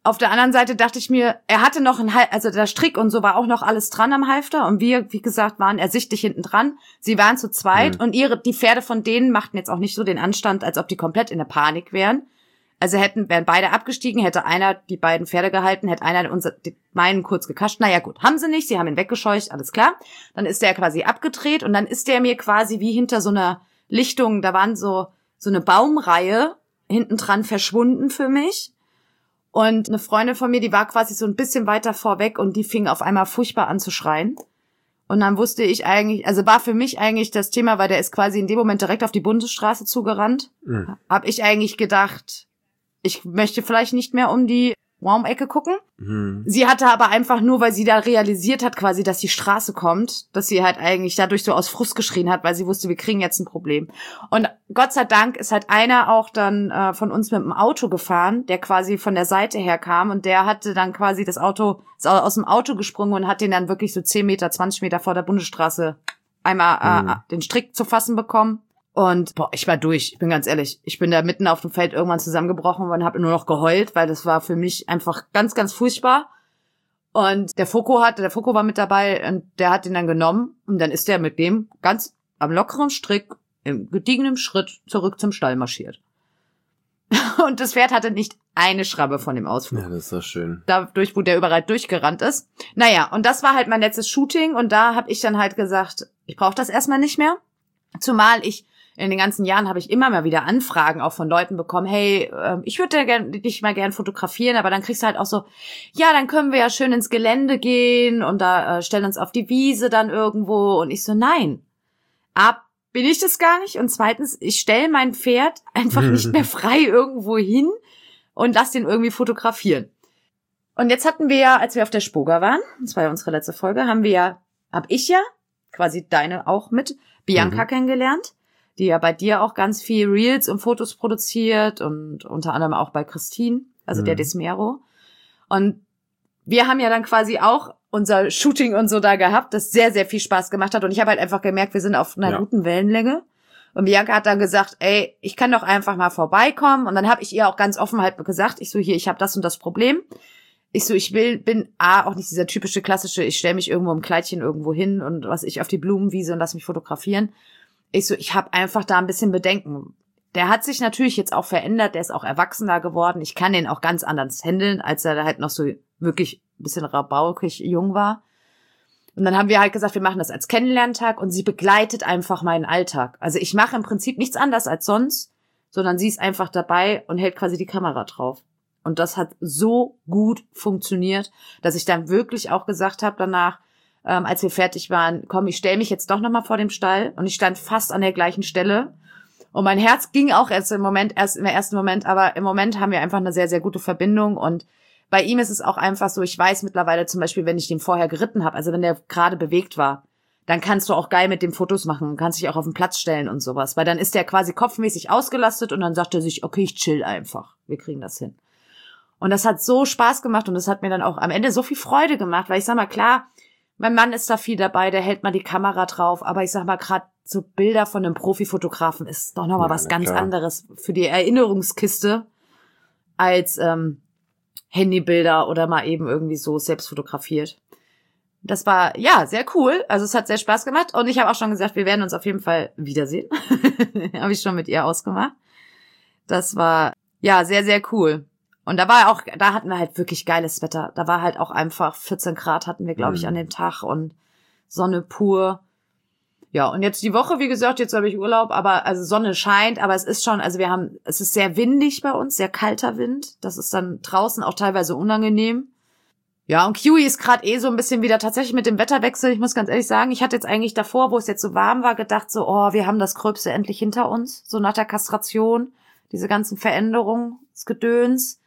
auf der anderen Seite dachte ich mir, er hatte noch ein Halfter, also der Strick und so war auch noch alles dran am Halfter und wir, wie gesagt, waren ersichtlich hinten dran. Sie waren zu zweit mhm. und ihre, die Pferde von denen machten jetzt auch nicht so den Anstand, als ob die komplett in der Panik wären. Also hätten, wären beide abgestiegen, hätte einer die beiden Pferde gehalten, hätte einer unser, die, meinen kurz gekascht. Naja gut, haben sie nicht, sie haben ihn weggescheucht, alles klar. Dann ist der quasi abgedreht und dann ist der mir quasi wie hinter so einer Lichtung, da waren so, so eine Baumreihe hinten dran verschwunden für mich. Und eine Freundin von mir, die war quasi so ein bisschen weiter vorweg und die fing auf einmal furchtbar an zu schreien. Und dann wusste ich eigentlich, also war für mich eigentlich das Thema, weil der ist quasi in dem Moment direkt auf die Bundesstraße zugerannt. Mhm. Hab ich eigentlich gedacht, ich möchte vielleicht nicht mehr um die Baumecke gucken. Mhm. Sie hatte aber einfach nur, weil sie da realisiert hat quasi, dass die Straße kommt, dass sie halt eigentlich dadurch so aus Frust geschrien hat, weil sie wusste, wir kriegen jetzt ein Problem. Und Gott sei Dank ist halt einer auch dann äh, von uns mit dem Auto gefahren, der quasi von der Seite her kam und der hatte dann quasi das Auto, ist aus dem Auto gesprungen und hat den dann wirklich so zehn Meter, zwanzig Meter vor der Bundesstraße einmal mhm. äh, den Strick zu fassen bekommen. Und boah, ich war durch, ich bin ganz ehrlich. Ich bin da mitten auf dem Feld irgendwann zusammengebrochen und habe nur noch geheult, weil das war für mich einfach ganz, ganz furchtbar. Und der Foko hatte, der Foko war mit dabei und der hat ihn dann genommen und dann ist der mit dem ganz am lockeren Strick, im gediegenen Schritt zurück zum Stall marschiert. Und das Pferd hatte nicht eine Schramme von dem Ausflug. Ja, das ist doch schön. Dadurch, wo der überall durchgerannt ist. Naja, und das war halt mein letztes Shooting und da habe ich dann halt gesagt, ich brauche das erstmal nicht mehr. Zumal ich in den ganzen Jahren habe ich immer mal wieder Anfragen auch von Leuten bekommen, hey, äh, ich würde gern, dich mal gern fotografieren, aber dann kriegst du halt auch so, ja, dann können wir ja schön ins Gelände gehen und da äh, stellen uns auf die Wiese dann irgendwo. Und ich so, nein, ab bin ich das gar nicht. Und zweitens, ich stelle mein Pferd einfach nicht mehr frei irgendwo hin und lass den irgendwie fotografieren. Und jetzt hatten wir ja, als wir auf der Spoga waren, das war ja unsere letzte Folge, haben wir ja, hab ich ja, quasi deine auch mit, Bianca mhm. kennengelernt, die ja bei dir auch ganz viel Reels und Fotos produziert und unter anderem auch bei Christine, also mhm. der Desmero. Und wir haben ja dann quasi auch unser Shooting und so da gehabt, das sehr, sehr viel Spaß gemacht hat. Und ich habe halt einfach gemerkt, wir sind auf einer ja. guten Wellenlänge. Und Bianca hat dann gesagt, ey, ich kann doch einfach mal vorbeikommen. Und dann habe ich ihr auch ganz offen halt gesagt, ich so, hier, ich habe das und das Problem. Ich so, ich will, bin A, auch nicht dieser typische klassische, ich stelle mich irgendwo im Kleidchen irgendwo hin und was ich auf die Blumenwiese und lass mich fotografieren. Ich so, ich habe einfach da ein bisschen Bedenken. Der hat sich natürlich jetzt auch verändert, der ist auch erwachsener geworden. Ich kann den auch ganz anders handeln, als er da halt noch so wirklich ein bisschen rabaukig jung war. Und dann haben wir halt gesagt, wir machen das als Kennenlerntag und sie begleitet einfach meinen Alltag. Also ich mache im Prinzip nichts anderes als sonst, sondern sie ist einfach dabei und hält quasi die Kamera drauf. Und das hat so gut funktioniert, dass ich dann wirklich auch gesagt habe danach, ähm, als wir fertig waren, komm, ich stelle mich jetzt doch nochmal vor dem Stall. Und ich stand fast an der gleichen Stelle. Und mein Herz ging auch erst im Moment, erst im ersten Moment, aber im Moment haben wir einfach eine sehr, sehr gute Verbindung. Und bei ihm ist es auch einfach so, ich weiß mittlerweile zum Beispiel, wenn ich den vorher geritten habe, also wenn der gerade bewegt war, dann kannst du auch geil mit dem Fotos machen, kannst dich auch auf den Platz stellen und sowas. Weil dann ist der quasi kopfmäßig ausgelastet und dann sagt er sich, okay, ich chill einfach. Wir kriegen das hin. Und das hat so Spaß gemacht und das hat mir dann auch am Ende so viel Freude gemacht, weil ich sag mal, klar, mein Mann ist da viel dabei, der hält mal die Kamera drauf, aber ich sag mal, gerade so Bilder von einem Profifotografen ist doch nochmal ja, was ganz klar. anderes für die Erinnerungskiste als ähm, Handybilder oder mal eben irgendwie so selbst fotografiert. Das war, ja, sehr cool. Also es hat sehr Spaß gemacht und ich habe auch schon gesagt, wir werden uns auf jeden Fall wiedersehen. Habe ich schon mit ihr ausgemacht. Das war, ja, sehr, sehr cool. Und da war auch, da hatten wir halt wirklich geiles Wetter. Da war halt auch einfach vierzehn Grad hatten wir, glaube ich, mhm. an dem Tag und Sonne pur. Ja, und jetzt die Woche, wie gesagt, jetzt habe ich Urlaub, aber also Sonne scheint, aber es ist schon, also wir haben, es ist sehr windig bei uns, sehr kalter Wind. Das ist dann draußen auch teilweise unangenehm. Ja, und Kiwi ist gerade eh so ein bisschen wieder tatsächlich mit dem Wetterwechsel. Ich muss ganz ehrlich sagen, ich hatte jetzt eigentlich davor, wo es jetzt so warm war, gedacht so, oh, wir haben das Gröbste endlich hinter uns. So nach der Kastration, diese ganzen Veränderungen, das Gedöns.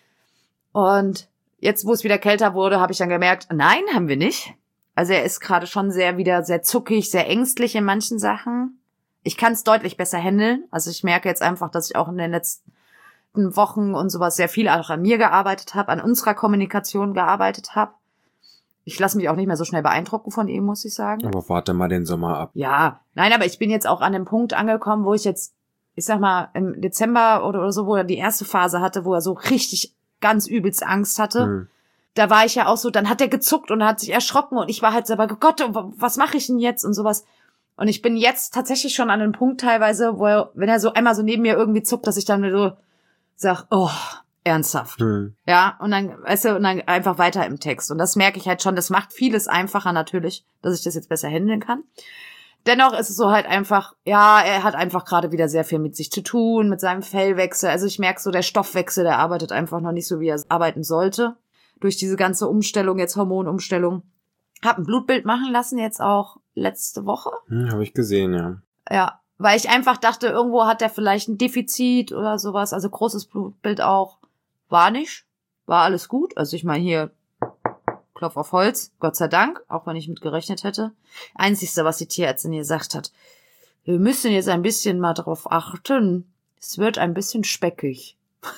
Und jetzt, wo es wieder kälter wurde, habe ich dann gemerkt, nein, haben wir nicht. Also er ist gerade schon sehr wieder sehr zuckig, sehr ängstlich in manchen Sachen. Ich kann es deutlich besser handeln. Also ich merke jetzt einfach, dass ich auch in den letzten Wochen und sowas sehr viel auch an mir gearbeitet habe, an unserer Kommunikation gearbeitet habe. Ich lasse mich auch nicht mehr so schnell beeindrucken von ihm, muss ich sagen. Aber warte mal den Sommer ab. Ja, nein, aber ich bin jetzt auch an dem Punkt angekommen, wo ich jetzt, ich sag mal, im Dezember oder, oder so, wo er die erste Phase hatte, wo er so richtig ganz übelst Angst hatte. Mhm. Da war ich ja auch so, dann hat er gezuckt und hat sich erschrocken und ich war halt selber, Gott, was mache ich denn jetzt und sowas. Und ich bin jetzt tatsächlich schon an einem Punkt teilweise, wo er, wenn er so einmal so neben mir irgendwie zuckt, dass ich dann so sag, oh, ernsthaft. Mhm. Ja, und dann, weißt du, und dann einfach weiter im Text. Und das merke ich halt schon, das macht vieles einfacher natürlich, dass ich das jetzt besser handeln kann. Dennoch ist es so halt einfach, ja, er hat einfach gerade wieder sehr viel mit sich zu tun, mit seinem Fellwechsel. Also ich merke so, der Stoffwechsel, der arbeitet einfach noch nicht so, wie er arbeiten sollte. Durch diese ganze Umstellung, jetzt Hormonumstellung. Hab ein Blutbild machen lassen, jetzt auch letzte Woche. Hm, habe ich gesehen, ja. Ja, weil ich einfach dachte, irgendwo hat er vielleicht ein Defizit oder sowas. Also großes Blutbild auch. War nicht. War alles gut. Also ich meine hier, Klopf auf Holz, Gott sei Dank, auch wenn ich mit gerechnet hätte. Einzigste, was die Tierärztin gesagt hat, wir müssen jetzt ein bisschen mal drauf achten. Es wird ein bisschen speckig.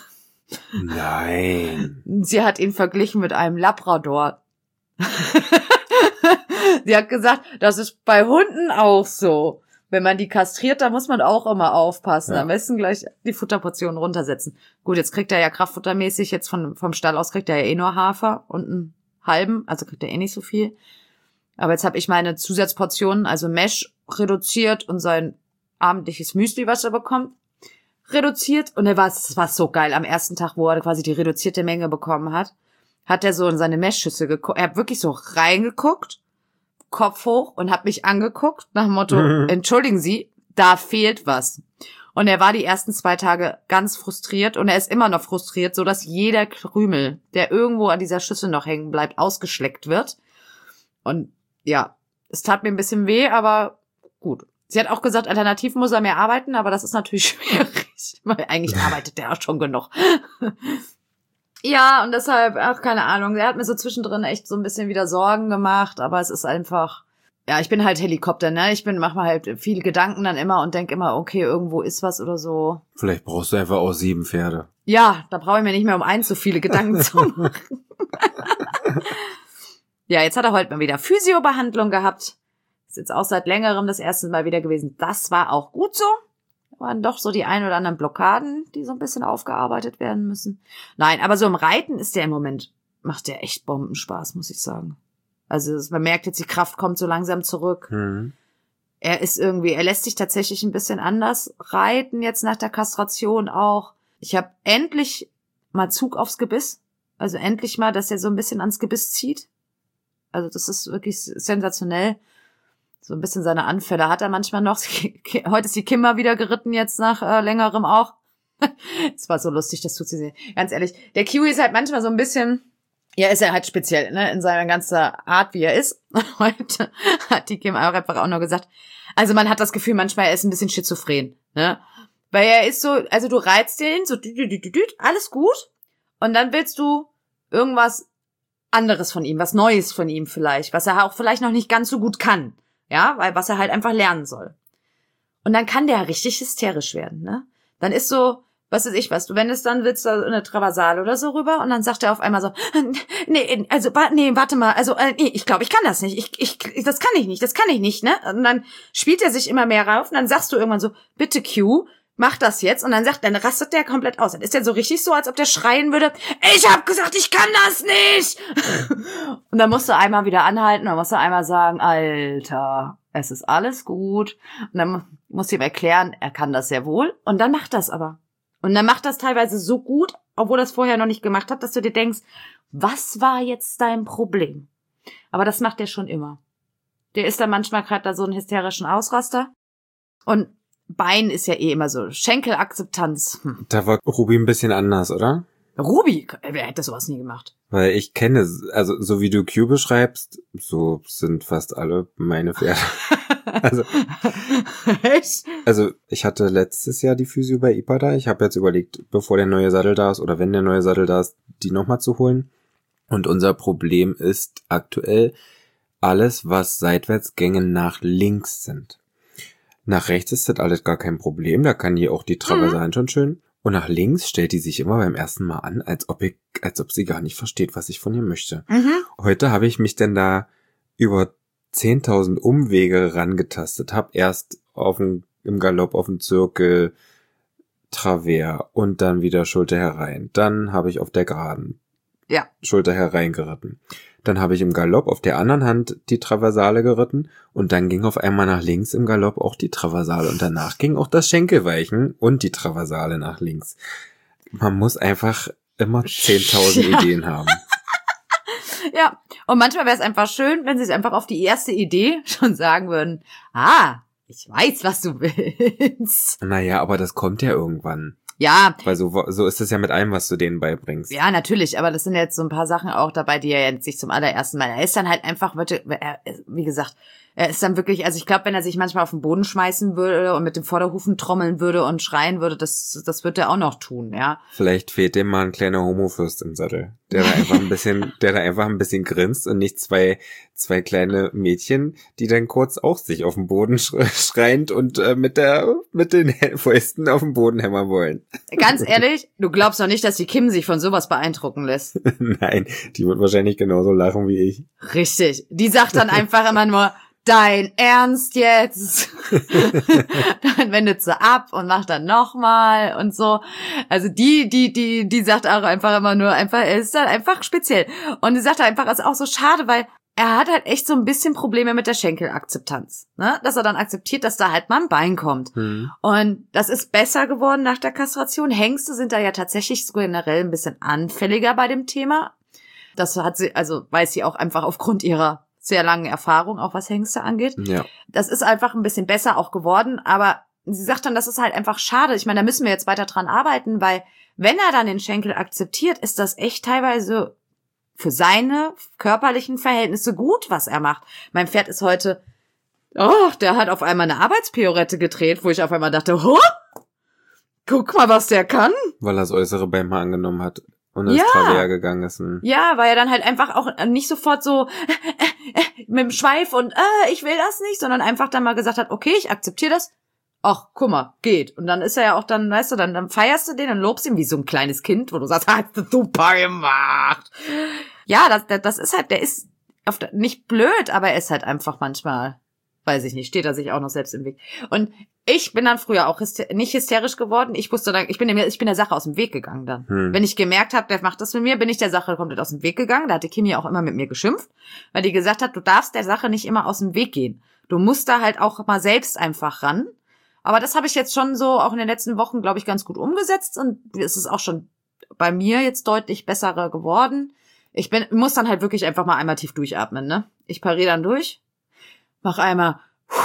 Nein. Sie hat ihn verglichen mit einem Labrador. Sie hat gesagt, das ist bei Hunden auch so. Wenn man die kastriert, da muss man auch immer aufpassen. Ja. Am besten gleich die Futterportionen runtersetzen. Gut, jetzt kriegt er ja kraftfuttermäßig, jetzt von, vom Stall aus kriegt er ja eh nur Hafer und einen halben, also kriegt er eh nicht so viel. Aber jetzt habe ich meine Zusatzportionen, also Mesh, reduziert und sein abendliches Müsli, was er bekommt, reduziert. Und er war, es war so geil. Am ersten Tag, wo er quasi die reduzierte Menge bekommen hat, hat er so in seine Meshschüssel geguckt. Er hat wirklich so reingeguckt, Kopf hoch und hat mich angeguckt nach dem Motto, mhm. Entschuldigen Sie, da fehlt was. Und er war die ersten zwei Tage ganz frustriert und er ist immer noch frustriert, so dass jeder Krümel, der irgendwo an dieser Schüssel noch hängen bleibt, ausgeschleckt wird. Und ja, es tat mir ein bisschen weh, aber gut. Sie hat auch gesagt, alternativ muss er mehr arbeiten, aber das ist natürlich schwierig, weil eigentlich arbeitet der auch schon genug. Ja, und deshalb, ach, keine Ahnung, er hat mir so zwischendrin echt so ein bisschen wieder Sorgen gemacht, aber es ist einfach, ja, ich bin halt Helikopter, ne, ich bin, mach mir halt viele Gedanken dann immer und denk immer, okay, irgendwo ist was oder so. Vielleicht brauchst du einfach auch sieben Pferde. Ja, da brauche ich mir nicht mehr um eins so viele Gedanken zu machen. Ja, jetzt hat er heute mal wieder Physiobehandlung gehabt. Ist jetzt auch seit längerem das erste Mal wieder gewesen. Das war auch gut so. Waren doch so die ein oder anderen Blockaden, die so ein bisschen aufgearbeitet werden müssen. Nein, aber so im Reiten ist der im Moment, macht der echt Bombenspaß, muss ich sagen. Also man merkt jetzt, die Kraft kommt so langsam zurück. Mhm. Er ist irgendwie, er lässt sich tatsächlich ein bisschen anders reiten, jetzt nach der Kastration auch. Ich habe endlich mal Zug aufs Gebiss. Also endlich mal, dass er so ein bisschen ans Gebiss zieht. Also das ist wirklich sensationell. So ein bisschen seine Anfälle hat er manchmal noch. Heute ist die Kim mal wieder geritten, jetzt nach äh, längerem auch. Es war so lustig, das tut sie sehen. Ganz ehrlich, der Kiwi ist halt manchmal so ein bisschen, ja, ist er halt speziell, ne, in seiner ganzen Art, wie er ist. Heute hat die Kim auch einfach auch nur gesagt, also man hat das Gefühl, manchmal er ist ein bisschen schizophren, ne. Weil er ist so, also du reizt den, so dü, dü, dü, dü, dü, alles gut. Und dann willst du irgendwas anderes von ihm, was Neues von ihm vielleicht, was er auch vielleicht noch nicht ganz so gut kann. Ja, weil was er halt einfach lernen soll. Und dann kann der richtig hysterisch werden, ne? Dann ist so, was weiß ich was, du wendest dann, willst da eine Traversale oder so rüber und dann sagt er auf einmal so, nee, also, nee, warte mal, also, nee, ich glaube, ich kann das nicht, ich, ich, das kann ich nicht, das kann ich nicht, ne? Und dann spielt er sich immer mehr rauf und dann sagst du irgendwann so, bitte Q, mach das jetzt. Und dann sagt, dann rastet der komplett aus. Dann ist der so richtig so, als ob der schreien würde, ich hab gesagt, ich kann das nicht. Und dann musst du einmal wieder anhalten, dann musst du einmal sagen, Alter, es ist alles gut. Und dann musst du ihm erklären, er kann das sehr wohl. Und dann macht das aber. Und dann macht das teilweise so gut, obwohl er es vorher noch nicht gemacht hat, dass du dir denkst, was war jetzt dein Problem? Aber das macht er schon immer. Der ist dann manchmal gerade da so einen hysterischen Ausraster. Und Bein ist ja eh immer so Schenkelakzeptanz. Hm. Da war Ruby ein bisschen anders, oder? Ruby? Wer hätte sowas nie gemacht? Weil ich kenne, also so wie du Q beschreibst, so sind fast alle meine Pferde. also, Echt? Also ich hatte letztes Jahr die Physio bei Ipada. Ich habe jetzt überlegt, bevor der neue Sattel da ist oder wenn der neue Sattel da ist, die nochmal zu holen. Und unser Problem ist aktuell alles, was Seitwärtsgänge nach links sind. Nach rechts ist das alles gar kein Problem, da kann die auch die Traversalen mhm. schon schön. Und nach links stellt die sich immer beim ersten Mal an, als ob ich, als ob sie gar nicht versteht, was ich von ihr möchte. Mhm. Heute habe ich mich denn da über zehntausend Umwege rangetastet, habe erst auf dem, im Galopp auf dem Zirkel Travers und dann wieder Schulter herein. Dann habe ich auf der Geraden Ja. Schulter herein geritten. Dann habe ich im Galopp auf der anderen Hand die Traversale geritten und dann ging auf einmal nach links im Galopp auch die Traversale und danach ging auch das Schenkelweichen und die Traversale nach links. Man muss einfach immer zehntausend Ja. Ideen haben. Ja, und manchmal wäre es einfach schön, wenn sie es einfach auf die erste Idee schon sagen würden, ah, ich weiß, was du willst. Naja, aber das kommt ja irgendwann. Ja, Weil so, so ist es ja mit allem, was du denen beibringst. ja, natürlich, aber das sind jetzt so ein paar Sachen auch dabei, die er jetzt sich zum allerersten Mal, er ist dann halt einfach, er, wie gesagt, er ist dann wirklich, also ich glaube, wenn er sich manchmal auf den Boden schmeißen würde und mit dem Vorderhufen trommeln würde und schreien würde, das, das wird er auch noch tun, ja. Vielleicht fehlt dem mal ein kleiner Homofürst im Sattel, der da einfach ein bisschen, der da einfach ein bisschen grinst und nicht zwei, zwei kleine Mädchen, die dann kurz auch sich auf den Boden schreiend und äh, mit der, mit den Fäusten auf den Boden hämmern wollen. Ganz ehrlich, du glaubst doch nicht, dass die Kim sich von sowas beeindrucken lässt. Nein, die wird wahrscheinlich genauso lachen wie ich. Richtig. Die sagt dann einfach immer nur, dein Ernst jetzt? Dann wendet sie ab und macht dann nochmal und so. Also die, die, die, die sagt auch einfach immer nur, einfach, er ist dann einfach speziell. Und die sagt einfach, es ist auch so schade, weil er hat halt echt so ein bisschen Probleme mit der Schenkelakzeptanz, ne? Dass er dann akzeptiert, dass da halt mal ein Bein kommt. Hm. Und das ist besser geworden nach der Kastration. Hengste sind da ja tatsächlich so generell ein bisschen anfälliger bei dem Thema. Das hat sie, also weiß sie auch einfach aufgrund ihrer sehr langen Erfahrung, auch was Hengste angeht. Ja. Das ist einfach ein bisschen besser auch geworden, aber sie sagt dann, das ist halt einfach schade. Ich meine, da müssen wir jetzt weiter dran arbeiten, weil wenn er dann den Schenkel akzeptiert, ist das echt teilweise für seine körperlichen Verhältnisse gut, was er macht. Mein Pferd ist heute, oh, der hat auf einmal eine Arbeitspiorette gedreht, wo ich auf einmal dachte, oh, guck mal, was der kann. Weil er das äußere Bein mal angenommen hat und ins Ja. Travers gegangen ist. Hm. Ja, weil er dann halt einfach auch nicht sofort so mit dem Schweif und äh, ich will das nicht, sondern einfach dann mal gesagt hat, okay, ich akzeptiere das. Ach, guck mal, geht. Und dann ist er ja auch dann, weißt du, dann, dann feierst du den und lobst ihn wie so ein kleines Kind, wo du sagst, hast du super gemacht. Ja, das, das, das ist halt, der ist auf der, nicht blöd, aber er ist halt einfach manchmal, weiß ich nicht, steht er sich auch noch selbst im Weg. Und ich bin dann früher auch hyster- nicht hysterisch geworden. Ich wusste dann, ich bin, dem, ich bin der Sache aus dem Weg gegangen dann. Hm. Wenn ich gemerkt habe, der macht das mit mir, bin ich der Sache komplett aus dem Weg gegangen. Da hatte Kimi auch immer mit mir geschimpft, weil die gesagt hat, du darfst der Sache nicht immer aus dem Weg gehen. Du musst da halt auch mal selbst einfach ran. Aber das habe ich jetzt schon so auch in den letzten Wochen, glaube ich, ganz gut umgesetzt und es ist auch schon bei mir jetzt deutlich besser geworden. Ich bin, muss dann halt wirklich einfach mal einmal tief durchatmen, ne? Ich pariere dann durch, mach einmal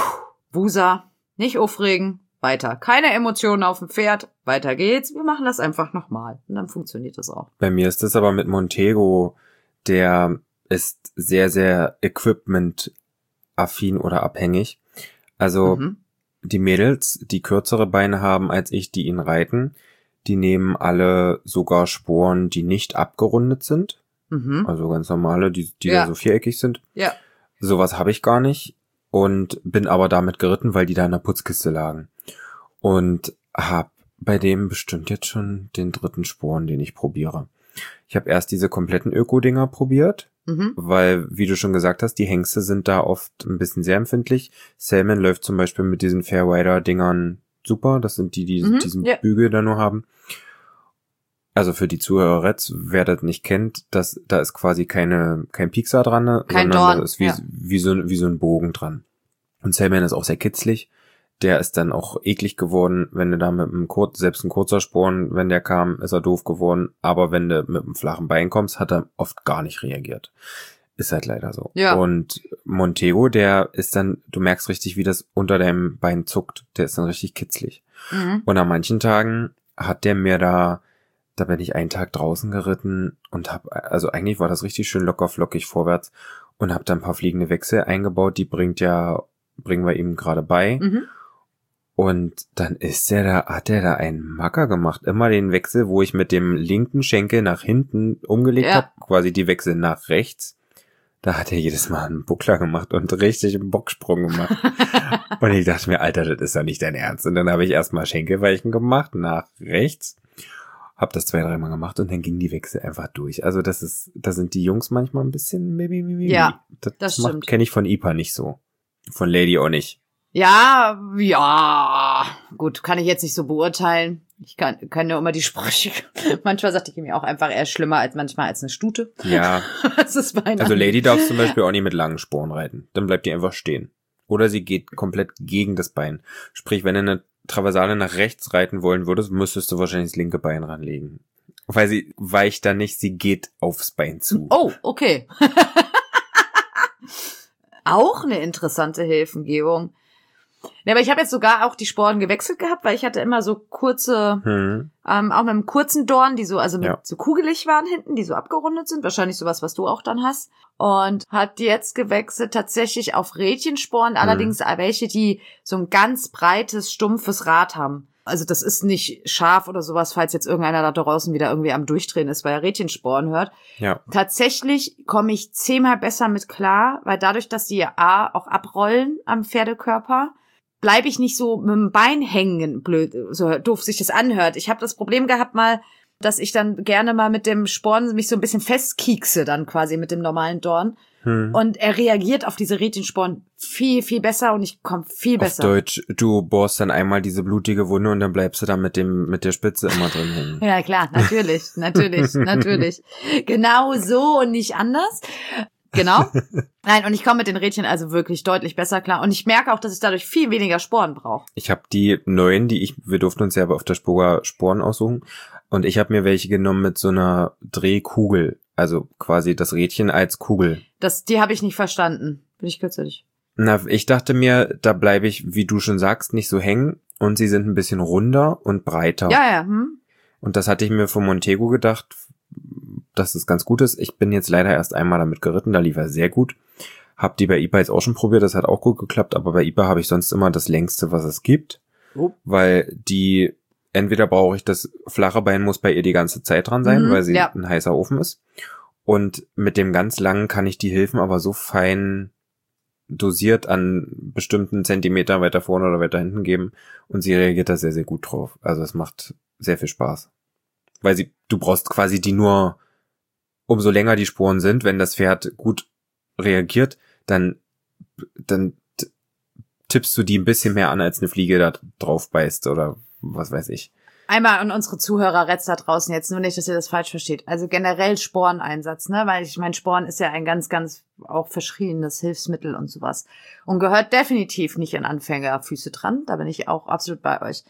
Wusa, nicht aufregen, weiter. Keine Emotionen auf dem Pferd, weiter geht's. Wir machen das einfach nochmal und dann funktioniert das auch. Bei mir ist das aber mit Montego, der ist sehr, sehr equipment-affin oder abhängig. Also Mhm. die Mädels, die kürzere Beine haben als ich, die ihn reiten, die nehmen alle sogar Sporen, die nicht abgerundet sind. Mhm. Also ganz normale, die, die Ja. da so viereckig sind. Ja. Sowas habe ich gar nicht und bin aber damit geritten, weil die da in der Putzkiste lagen. Und hab bei dem bestimmt jetzt schon den dritten Sporen, den ich probiere. Ich habe erst diese kompletten Öko-Dinger probiert, Mhm. weil, wie du schon gesagt hast, die Hengste sind da oft ein bisschen sehr empfindlich. Salmon läuft zum Beispiel mit diesen Fairrider-Dingern super. Das sind die, die Mhm, diesen ja. Bügel da nur haben. Also für die Zuhörer jetzt, wer das nicht kennt, das, da ist quasi keine, kein Piekser dran, ne, Kein sondern Dorn, da ist wie, ja. wie, so, wie so ein Bogen dran. Und Salmon ist auch sehr kitzlig. Der ist dann auch eklig geworden, wenn du da mit einem Kur- selbst ein kurzer Sporn, wenn der kam, ist er doof geworden. Aber wenn du mit einem flachen Bein kommst, hat er oft gar nicht reagiert. Ist halt leider so. Ja. Und Montego, der ist dann, du merkst richtig, wie das unter deinem Bein zuckt. Der ist dann richtig kitzlig. Mhm. Und an manchen Tagen hat der mir da, da bin ich einen Tag draußen geritten und hab, also eigentlich war das richtig schön locker flockig vorwärts und hab da ein paar fliegende Wechsel eingebaut, die bringt ja, bringen wir ihm gerade bei. Mhm. Und dann ist der da, hat der da einen Macker gemacht. Immer den Wechsel, wo ich mit dem linken Schenkel nach hinten umgelegt Ja. habe, quasi die Wechsel nach rechts. Da hat er jedes Mal einen Buckler gemacht und richtig einen Bocksprung gemacht. Und ich dachte mir, Alter, das ist doch nicht dein Ernst. Und dann habe ich erstmal Schenkelweichen gemacht, nach rechts. Hab das zwei, dreimal gemacht und dann ging die Wechsel einfach durch. Also das ist, da sind die Jungs manchmal ein bisschen maybe, maybe, Ja, das, das macht- stimmt. Kenne ich von Ipa nicht so. Von Lady auch nicht. Ja, ja, gut, kann ich jetzt nicht so beurteilen. Ich kann, kann nur immer die Sprüche. Manchmal sagte ich mir auch einfach eher schlimmer als manchmal als eine Stute. Ja. Das ist mein Also Lady darf zum Beispiel auch nicht mit langen Sporen reiten. Dann bleibt die einfach stehen. Oder sie geht komplett gegen das Bein. Sprich, wenn du eine Traversale nach rechts reiten wollen würdest, müsstest du wahrscheinlich das linke Bein ranlegen. Weil sie weicht dann nicht, sie geht aufs Bein zu. Oh, okay. Auch eine interessante Hilfengebung. Ja, aber ich habe jetzt sogar auch die Sporen gewechselt gehabt, weil ich hatte immer so kurze, hm. ähm, auch mit einem kurzen Dorn, die so, also mit, ja. so kugelig waren hinten, die so abgerundet sind. Wahrscheinlich sowas, was du auch dann hast. Und hat jetzt gewechselt tatsächlich auf Rädchensporen, hm. allerdings welche, die so ein ganz breites, stumpfes Rad haben. Also das ist nicht scharf oder sowas, falls jetzt irgendeiner da draußen wieder irgendwie am Durchdrehen ist, weil er Rädchensporen hört. Ja. Tatsächlich komme ich zehnmal besser mit klar, weil dadurch, dass die ja A auch abrollen am Pferdekörper, bleibe ich nicht so mit dem Bein hängen, blöd, so doof sich das anhört. Ich habe das Problem gehabt mal, dass ich dann gerne mal mit dem Sporn mich so ein bisschen festkiekse dann quasi mit dem normalen Dorn. Hm. Und er reagiert auf diese Rädchensporen viel, viel besser und ich komme viel besser. Auf Deutsch, du bohrst dann einmal diese blutige Wunde und dann bleibst du dann mit dem mit der Spitze immer drin hängen. Ja klar, natürlich, natürlich, natürlich. Genau so und nicht anders. Genau. Nein, und ich komme mit den Rädchen also wirklich deutlich besser klar. Und ich merke auch, dass ich dadurch viel weniger Sporen brauche. Ich habe die neuen, die ich, wir durften uns ja aber auf der Spoga Sporen aussuchen. Und ich habe mir welche genommen mit so einer Drehkugel. Also quasi das Rädchen als Kugel. Das, die habe ich nicht verstanden. Bin ich kürzlich. Na, ich dachte mir, da bleibe ich, wie du schon sagst, nicht so hängen. Und sie sind ein bisschen runder und breiter. Ja, ja. Hm. Und das hatte ich mir von Montego gedacht, dass das ganz gut ist. Ich bin jetzt leider erst einmal damit geritten, da lief er sehr gut. Hab die bei I P A jetzt auch schon probiert, das hat auch gut geklappt, aber bei I P A habe ich sonst immer das längste, was es gibt. Oh. Weil die, entweder brauche ich das flache Bein, muss bei ihr die ganze Zeit dran sein, mhm, weil sie ja. ein heißer Ofen ist. Und mit dem ganz langen kann ich die Hilfen aber so fein dosiert an bestimmten Zentimeter weiter vorne oder weiter hinten geben und sie reagiert da sehr, sehr gut drauf. Also es macht sehr viel Spaß. Weil sie, du brauchst quasi die nur, umso länger die Sporen sind, wenn das Pferd gut reagiert, dann, dann tippst du die ein bisschen mehr an, als eine Fliege da drauf beißt oder was weiß ich. Einmal an unsere Zuhörer Retz da draußen jetzt, nur nicht, dass ihr das falsch versteht. Also generell Sporeneinsatz, ne, weil ich mein Sporen ist ja ein ganz, ganz auch verschriebenes Hilfsmittel und sowas und gehört definitiv nicht in Anfängerfüße dran. Da bin ich auch absolut bei euch.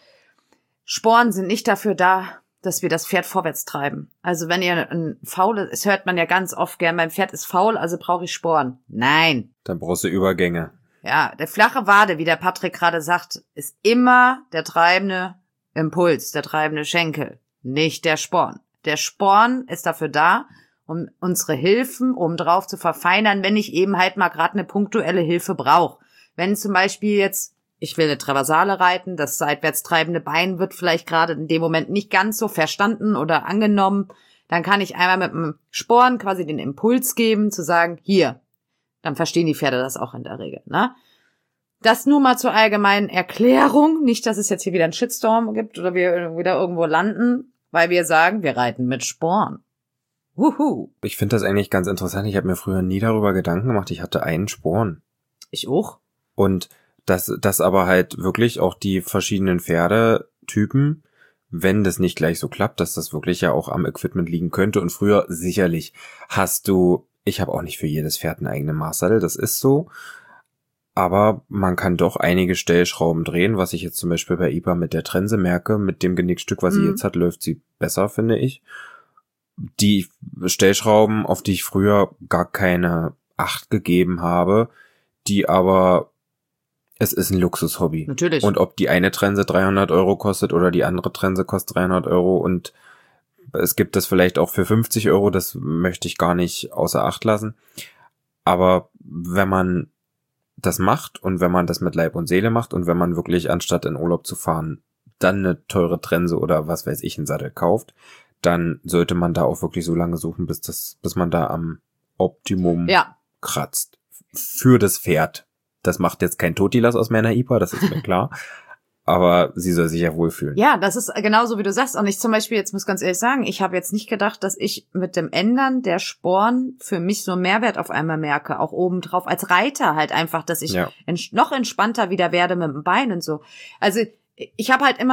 Sporen sind nicht dafür da, dass wir das Pferd vorwärts treiben. Also wenn ihr ein faules, es hört man ja ganz oft gern, mein Pferd ist faul, also brauche ich Sporen. Nein. Dann brauchst du Übergänge. Ja, der flache Wade, wie der Patrick gerade sagt, ist immer der treibende Impuls, der treibende Schenkel, nicht der Sporn. Der Sporn ist dafür da, um unsere Hilfen obendrauf zu verfeinern, wenn ich eben halt mal gerade eine punktuelle Hilfe brauche. Wenn zum Beispiel jetzt, ich will eine Traversale reiten, das seitwärts treibende Bein wird vielleicht gerade in dem Moment nicht ganz so verstanden oder angenommen, dann kann ich einmal mit dem Sporn quasi den Impuls geben, zu sagen, hier, dann verstehen die Pferde das auch in der Regel, ne? Das nur mal zur allgemeinen Erklärung, nicht, dass es jetzt hier wieder einen Shitstorm gibt oder wir wieder irgendwo landen, weil wir sagen, wir reiten mit Sporn. Wuhu. Ich finde das eigentlich ganz interessant, ich habe mir früher nie darüber Gedanken gemacht, ich hatte einen Sporn. Ich auch. Und dass, dass aber halt wirklich auch die verschiedenen Pferdetypen, wenn das nicht gleich so klappt, dass das wirklich ja auch am Equipment liegen könnte. Und früher sicherlich hast du, ich habe auch nicht für jedes Pferd einen eigenen Maßsattel, das ist so. Aber man kann doch einige Stellschrauben drehen, was ich jetzt zum Beispiel bei I P A mit der Trense merke. Mit dem Genickstück, was mhm. sie jetzt hat, läuft sie besser, finde ich. Die Stellschrauben, auf die ich früher gar keine Acht gegeben habe, die aber, es ist ein Luxushobby. Natürlich. Und ob die eine Trense dreihundert Euro kostet oder die andere Trense kostet dreihundert Euro und es gibt das vielleicht auch für fünfzig Euro, das möchte ich gar nicht außer Acht lassen. Aber wenn man das macht und wenn man das mit Leib und Seele macht und wenn man wirklich anstatt in Urlaub zu fahren, dann eine teure Trense oder was weiß ich, einen Sattel kauft, dann sollte man da auch wirklich so lange suchen, bis das, bis man da am Optimum ja. kratzt. Für das Pferd. Das macht jetzt kein Totilas aus meiner I P A, das ist mir klar. Aber sie soll sich ja wohlfühlen. Ja, das ist genauso, wie du sagst. Und ich zum Beispiel, jetzt muss ganz ehrlich sagen, ich habe jetzt nicht gedacht, dass ich mit dem Ändern der Sporen für mich so einen Mehrwert auf einmal merke. Auch obendrauf als Reiter halt einfach, dass ich ja. ents- noch entspannter wieder werde mit dem Bein und so. Also ich habe halt immer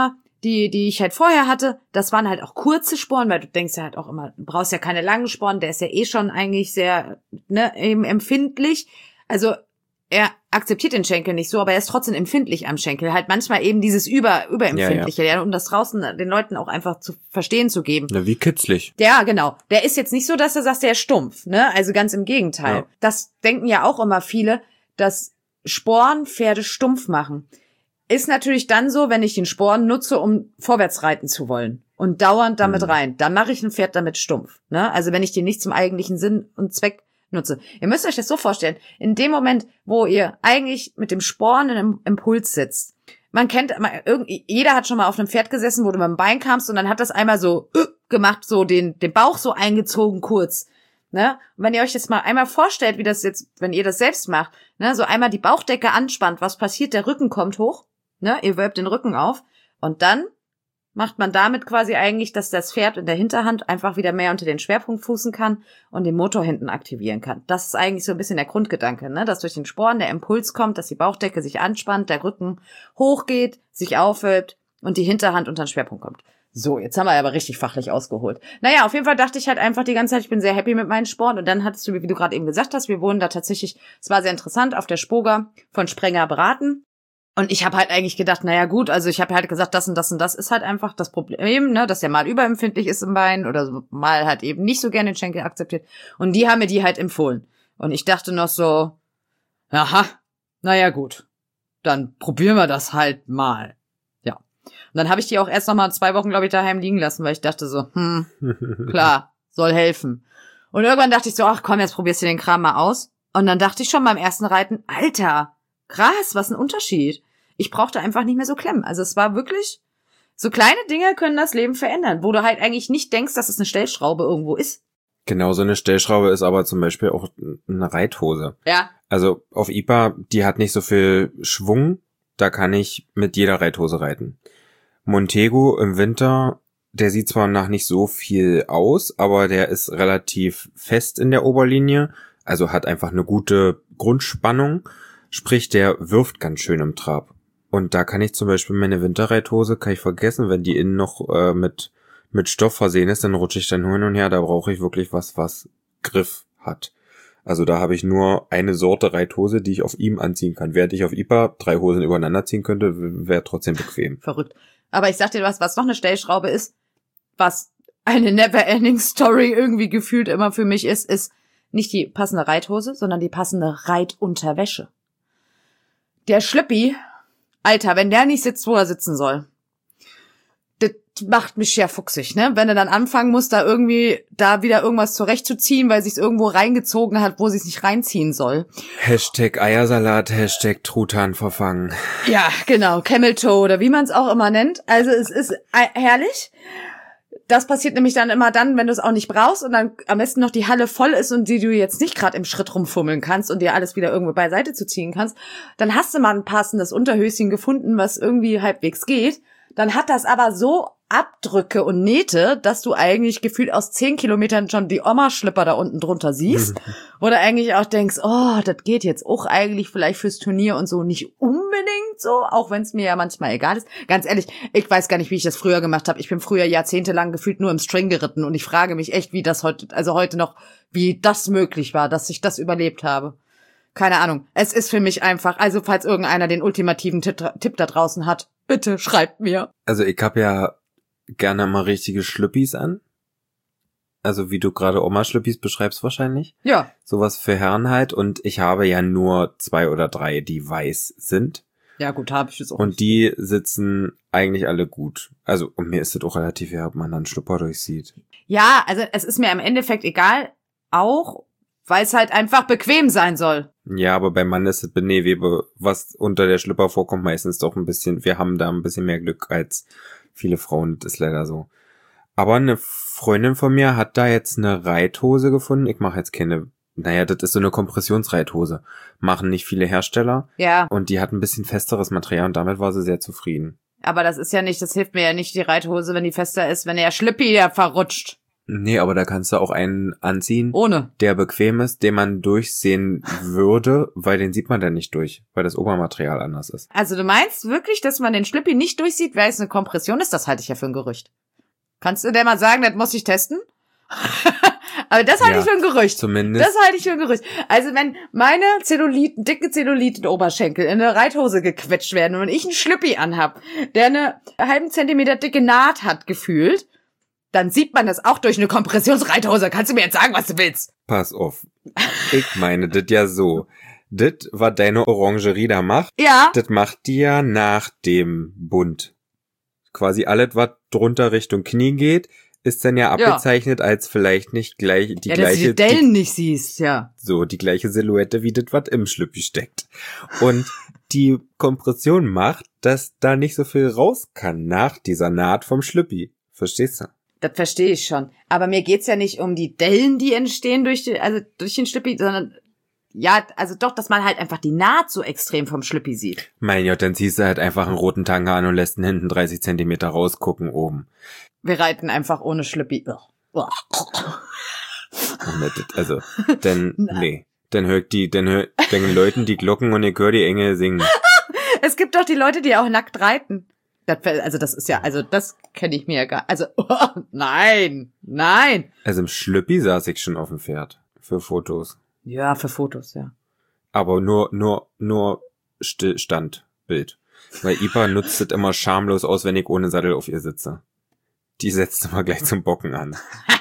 die die ich halt vorher hatte, das waren halt auch kurze Sporen, weil du denkst ja halt auch immer, du brauchst ja keine langen Sporen, der ist ja eh schon eigentlich sehr ne, eben empfindlich. Also er akzeptiert den Schenkel nicht so, aber er ist trotzdem empfindlich am Schenkel. Halt manchmal eben dieses über überempfindliche, ja, ja. um das draußen den Leuten auch einfach zu verstehen zu geben. Na, wie kitzlig. Ja, genau. Der ist jetzt nicht so, dass er sagt, der ist stumpf, ne? Also ganz im Gegenteil. Ja. Das denken ja auch immer viele, dass Sporen Pferde stumpf machen. Ist natürlich dann so, wenn ich den Sporen nutze, um vorwärts reiten zu wollen und dauernd damit mhm. rein. Dann mache ich ein Pferd damit stumpf, ne? Also wenn ich den nicht zum eigentlichen Sinn und Zweck nutze. Ihr müsst euch das so vorstellen, in dem Moment, wo ihr eigentlich mit dem Sporn in einem Impuls sitzt, man kennt, jeder hat schon mal auf einem Pferd gesessen, wo du mit dem Bein kamst und dann hat das einmal so gemacht, so den, den Bauch so eingezogen kurz, ne? Und wenn ihr euch das mal einmal vorstellt, wie das jetzt, wenn ihr das selbst macht, ne, so einmal die Bauchdecke anspannt, was passiert? Der Rücken kommt hoch, ne? Ihr wölbt den Rücken auf und dann macht man damit quasi eigentlich, dass das Pferd in der Hinterhand einfach wieder mehr unter den Schwerpunkt fußen kann und den Motor hinten aktivieren kann. Das ist eigentlich so ein bisschen der Grundgedanke, ne? Dass durch den Sporn der Impuls kommt, dass die Bauchdecke sich anspannt, der Rücken hochgeht, sich aufwölbt und die Hinterhand unter den Schwerpunkt kommt. So, jetzt haben wir aber richtig fachlich ausgeholt. Naja, auf jeden Fall dachte ich halt einfach die ganze Zeit, ich bin sehr happy mit meinen Sporen. Und dann hattest du, wie du gerade eben gesagt hast, wir wurden da tatsächlich, es war sehr interessant, auf der Spoga von Sprenger beraten. Und ich habe halt eigentlich gedacht, naja gut, also ich habe halt gesagt, das und das und das ist halt einfach das Problem, ne, dass der mal überempfindlich ist im Bein oder so, mal halt eben nicht so gerne den Schenkel akzeptiert. Und die haben mir die halt empfohlen. Und ich dachte noch so, aha, naja gut, dann probieren wir das halt mal. Ja. Und dann habe ich die auch erst noch mal zwei Wochen, glaube ich, daheim liegen lassen, weil ich dachte so, hm, klar, soll helfen. Und irgendwann dachte ich so, ach komm, jetzt probierst du den Kram mal aus. Und dann dachte ich schon beim ersten Reiten, Alter, krass, was ein Unterschied. Ich brauchte einfach nicht mehr so klemmen. Also es war wirklich, so kleine Dinge können das Leben verändern, wo du halt eigentlich nicht denkst, dass es eine Stellschraube irgendwo ist. Genau, so eine Stellschraube ist aber zum Beispiel auch eine Reithose. Ja. Also auf I P A, die hat nicht so viel Schwung, da kann ich mit jeder Reithose reiten. Montego im Winter, der sieht zwar nach nicht so viel aus, aber der ist relativ fest in der Oberlinie, also hat einfach eine gute Grundspannung. Sprich, der wirft ganz schön im Trab. Und da kann ich zum Beispiel meine Winterreithose, kann ich vergessen, wenn die innen noch äh, mit mit Stoff versehen ist, dann rutsche ich dann hin und her. Da brauche ich wirklich was, was Griff hat. Also da habe ich nur eine Sorte Reithose, die ich auf ihm anziehen kann. Während ich auf I P A drei Hosen übereinander ziehen könnte, wäre trotzdem bequem. Verrückt. Aber ich sag dir was, was noch eine Stellschraube ist, was eine never-ending Story irgendwie gefühlt immer für mich ist, ist nicht die passende Reithose, sondern die passende Reitunterwäsche. Der Schlüppi, Alter, wenn der nicht sitzt, wo er sitzen soll, das macht mich ja fuchsig, ne? Wenn er dann anfangen muss, da irgendwie, da wieder irgendwas zurechtzuziehen, weil sich's irgendwo reingezogen hat, wo sich's nicht reinziehen soll. Hashtag Eiersalat, Hashtag Truthahn verfangen. Ja, genau, Camel Toe oder wie man es auch immer nennt. Also es ist herrlich. Das passiert nämlich dann immer dann, wenn du es auch nicht brauchst und dann am besten noch die Halle voll ist und die du jetzt nicht gerade im Schritt rumfummeln kannst und dir alles wieder irgendwo beiseite zu ziehen kannst. Dann hast du mal ein passendes Unterhöschen gefunden, was irgendwie halbwegs geht. Dann hat das aber so Abdrücke und Nähte, dass du eigentlich gefühlt aus zehn Kilometern schon die Oma-Schlipper da unten drunter siehst. Oder eigentlich auch denkst, oh, das geht jetzt auch eigentlich vielleicht fürs Turnier und so nicht unbedingt so, auch wenn es mir ja manchmal egal ist. Ganz ehrlich, ich weiß gar nicht, wie ich das früher gemacht habe. Ich bin früher jahrzehntelang gefühlt nur im String geritten und ich frage mich echt, wie das heute, also heute noch, wie das möglich war, dass ich das überlebt habe. Keine Ahnung. Es ist für mich einfach, also falls irgendeiner den ultimativen Tipp, Tipp da draußen hat, bitte schreibt mir. Also ich habe ja gerne mal richtige Schlüppis an. Also wie du gerade Oma-Schlüppis beschreibst wahrscheinlich. Ja. Sowas für Herren halt. Und ich habe ja nur zwei oder drei, die weiß sind. Ja gut, habe ich es auch. Und nicht. die sitzen eigentlich alle gut. Also und mir ist es auch relativ egal, ob man dann Schlüpper durchsieht. Ja, also es ist mir im Endeffekt egal, auch weil es halt einfach bequem sein soll. Ja, aber beim Mann ist es Benehwebe, was unter der Schlüpper vorkommt, meistens doch ein bisschen, wir haben da ein bisschen mehr Glück als viele Frauen, das ist leider so. Aber eine Freundin von mir hat da jetzt eine Reithose gefunden. Ich mache jetzt keine, naja, das ist so eine Kompressionsreithose. Machen nicht viele Hersteller. Ja. Und die hat ein bisschen festeres Material und damit war sie sehr zufrieden. Aber das ist ja nicht, das hilft mir ja nicht, die Reithose, wenn die fester ist, wenn der Schlippi ja verrutscht. Nee, aber da kannst du auch einen anziehen, Ohne. der bequem ist, den man durchsehen würde, weil den sieht man dann nicht durch, weil das Obermaterial anders ist. Also du meinst wirklich, dass man den Schlippi nicht durchsieht, weil es eine Kompression ist? Das halte ich ja für ein Gerücht. Kannst du dir mal sagen, das muss ich testen? Aber das halte Ja, ich für ein Gerücht. Zumindest. Das halte ich für ein Gerücht. Also wenn meine Zelluliten, dicke Zelluliten-Oberschenkel in eine Reithose gequetscht werden und ich einen Schlippi anhab, der eine halben Zentimeter dicke Naht hat gefühlt, dann sieht man das auch durch eine Kompressionsreithose. Kannst du mir jetzt sagen, was du willst? Pass auf. Ich meine das ja so. Das, was deine Orangerie da macht, Ja. das macht die ja nach dem Bund. Quasi alles, was drunter Richtung Knie geht, ist dann ja abgezeichnet ja. als vielleicht nicht gleich die ja, gleiche... dass du die Dellen nicht siehst, ja. So, die gleiche Silhouette, wie das, was im Schlüppi steckt. Und die Kompression macht, dass da nicht so viel raus kann nach dieser Naht vom Schlüppi. Verstehst du? Das verstehe ich schon. Aber mir geht's ja nicht um die Dellen, die entstehen durch die, also durch den Schlüppi, sondern ja, also doch, dass man halt einfach die Naht so extrem vom Schlüppi sieht. Mein Gott, dann ziehst du halt einfach einen roten Tanga an und lässt ihn hinten dreißig Zentimeter rausgucken oben. Wir reiten einfach ohne Schlüppi. Also, dann, nee. Dann hört die, dann hört, dann läuten die Glocken und ich höre die Engel singen. Es gibt doch die Leute, die auch nackt reiten. Das, also das ist ja, also das kenne ich mir ja gar, also oh, nein, nein. Also im Schlüppi saß ich schon auf dem Pferd für Fotos. Ja, für Fotos, ja. Aber nur, nur, nur Still, Standbild. Weil Ipa nutzt es immer schamlos aus, wenn ich ohne Sattel auf ihr sitze. Die setzt immer gleich zum Bocken an.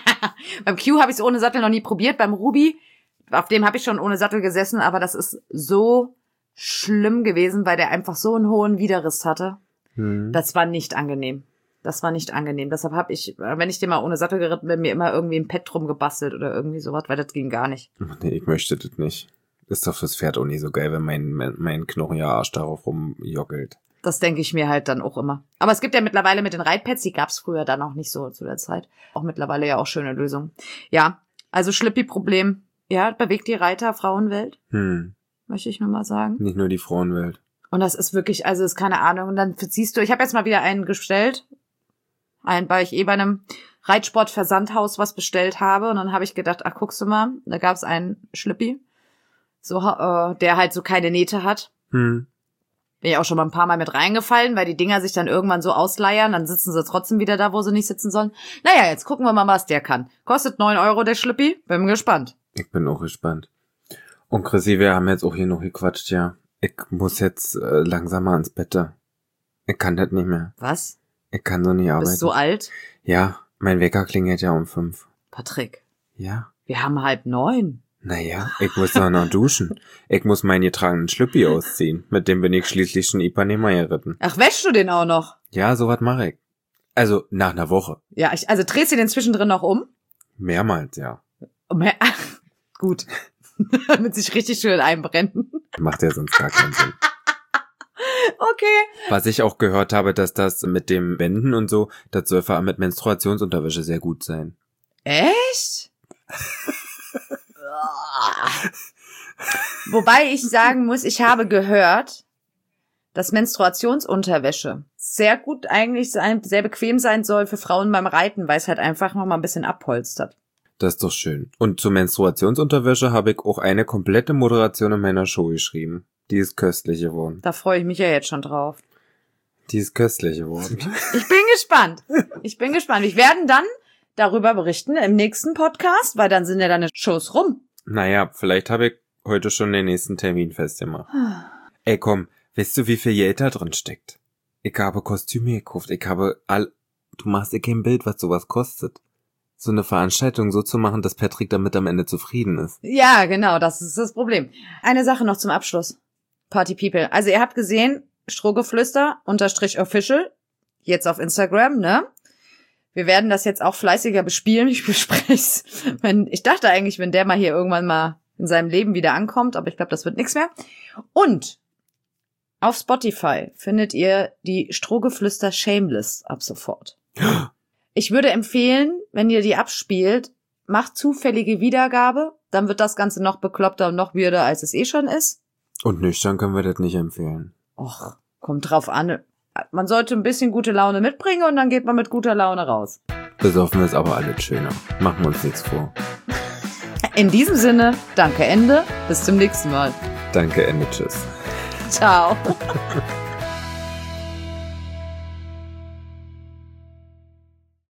Beim Q habe ich es ohne Sattel noch nie probiert. Beim Ruby, auf dem habe ich schon ohne Sattel gesessen, aber das ist so schlimm gewesen, weil der einfach so einen hohen Widerriss hatte. Hm. Das war nicht angenehm. Das war nicht angenehm. Deshalb habe ich, wenn ich den mal ohne Sattel geritten bin, mir immer irgendwie ein Pad drum gebastelt oder irgendwie sowas, weil das ging gar nicht. Nee, ich möchte das nicht. Ist doch fürs Pferd auch nicht so geil, wenn mein, mein, mein knochenjahr Arsch darauf rumjoggelt. Das denke ich mir halt dann auch immer. Aber es gibt ja mittlerweile mit den Reitpads, die gab's früher dann auch nicht so zu der Zeit. Auch mittlerweile ja auch schöne Lösungen. Ja, also Schlüppi-Problem. Ja, bewegt die Reiter Frauenwelt. Hm. Möchte ich nur mal sagen. Nicht nur die Frauenwelt. Und das ist wirklich, also ist keine Ahnung. Und dann siehst du, ich habe jetzt mal wieder einen gestellt. Einen, weil ich eh bei einem Reitsport-Versandhaus was bestellt habe. Und dann habe ich gedacht, ach, guckst du mal, da gab's einen Schlüppi. So, äh, der halt so keine Nähte hat. Hm. Bin ich auch schon mal ein paar Mal mit reingefallen, weil die Dinger sich dann irgendwann so ausleiern, dann sitzen sie trotzdem wieder da, wo sie nicht sitzen sollen. Naja, jetzt gucken wir mal, was der kann. Kostet neun Euro der Schlüppi, bin gespannt. Ich bin auch gespannt. Und Chrissy, wir haben jetzt auch hier noch gequatscht, ja. Ich muss jetzt äh, langsam mal ans Bett. Ich kann das nicht mehr. Was? Ich kann so nicht arbeiten. Bist du so alt? Ja, mein Wecker klingelt ja um fünf. Patrick. Ja? Wir haben halb neun. Naja, ich muss doch noch duschen. Ich muss meinen getragenen Schlüppi ausziehen. Mit dem bin ich schließlich schon Ipanema geritten. Ach, wäschst du den auch noch? Ja, sowas mache ich. Also, nach einer Woche. Ja, ich, also drehst du den zwischendrin noch um? Mehrmals, ja. Mehr, ach, gut. Damit sich richtig schön einbrennen. Macht ja sonst gar keinen Sinn. Okay. Was ich auch gehört habe, dass das mit dem Wenden und so, das soll vor allem mit Menstruationsunterwäsche sehr gut sein. Echt? Wobei ich sagen muss, ich habe gehört, dass Menstruationsunterwäsche sehr gut eigentlich sein, sehr bequem sein soll für Frauen beim Reiten, weil es halt einfach noch mal ein bisschen abpolstert. Das ist doch schön. Und zur Menstruationsunterwäsche habe ich auch eine komplette Moderation in meiner Show geschrieben. Die ist köstlich geworden. Da freue ich mich ja jetzt schon drauf. Die ist köstlich geworden. Ich bin gespannt. Ich bin gespannt. Wir werden dann darüber berichten im nächsten Podcast, weil dann sind ja deine Shows rum. Naja, vielleicht habe ich heute schon den nächsten Termin festgemacht. Ey, komm, weißt du, wie viel Geld da drin steckt? Ich habe Kostüme gekauft. Ich habe all... Du machst dir kein Bild, was sowas kostet. So eine Veranstaltung so zu machen, dass Patrick damit am Ende zufrieden ist. Ja, genau, das ist das Problem. Eine Sache noch zum Abschluss. Party People. Also ihr habt gesehen, Strohgeflüster unterstrich official. Jetzt auf Instagram, ne? Wir werden das jetzt auch fleißiger bespielen. Ich bespreche wenn Ich dachte eigentlich, wenn der mal hier irgendwann mal in seinem Leben wieder ankommt, aber ich glaube, das wird nichts mehr. Und auf Spotify findet ihr die Strohgeflüster Shameless ab sofort. Ich würde empfehlen, wenn ihr die abspielt, macht zufällige Wiedergabe, dann wird das Ganze noch bekloppter und noch weirder, als es eh schon ist. Und nüchtern können wir das nicht empfehlen. Och, kommt drauf an. Man sollte ein bisschen gute Laune mitbringen und dann geht man mit guter Laune raus. Besoffen ist aber alles schöner. Machen wir uns nichts vor. In diesem Sinne, danke Ende, bis zum nächsten Mal. Danke Ende, tschüss. Ciao.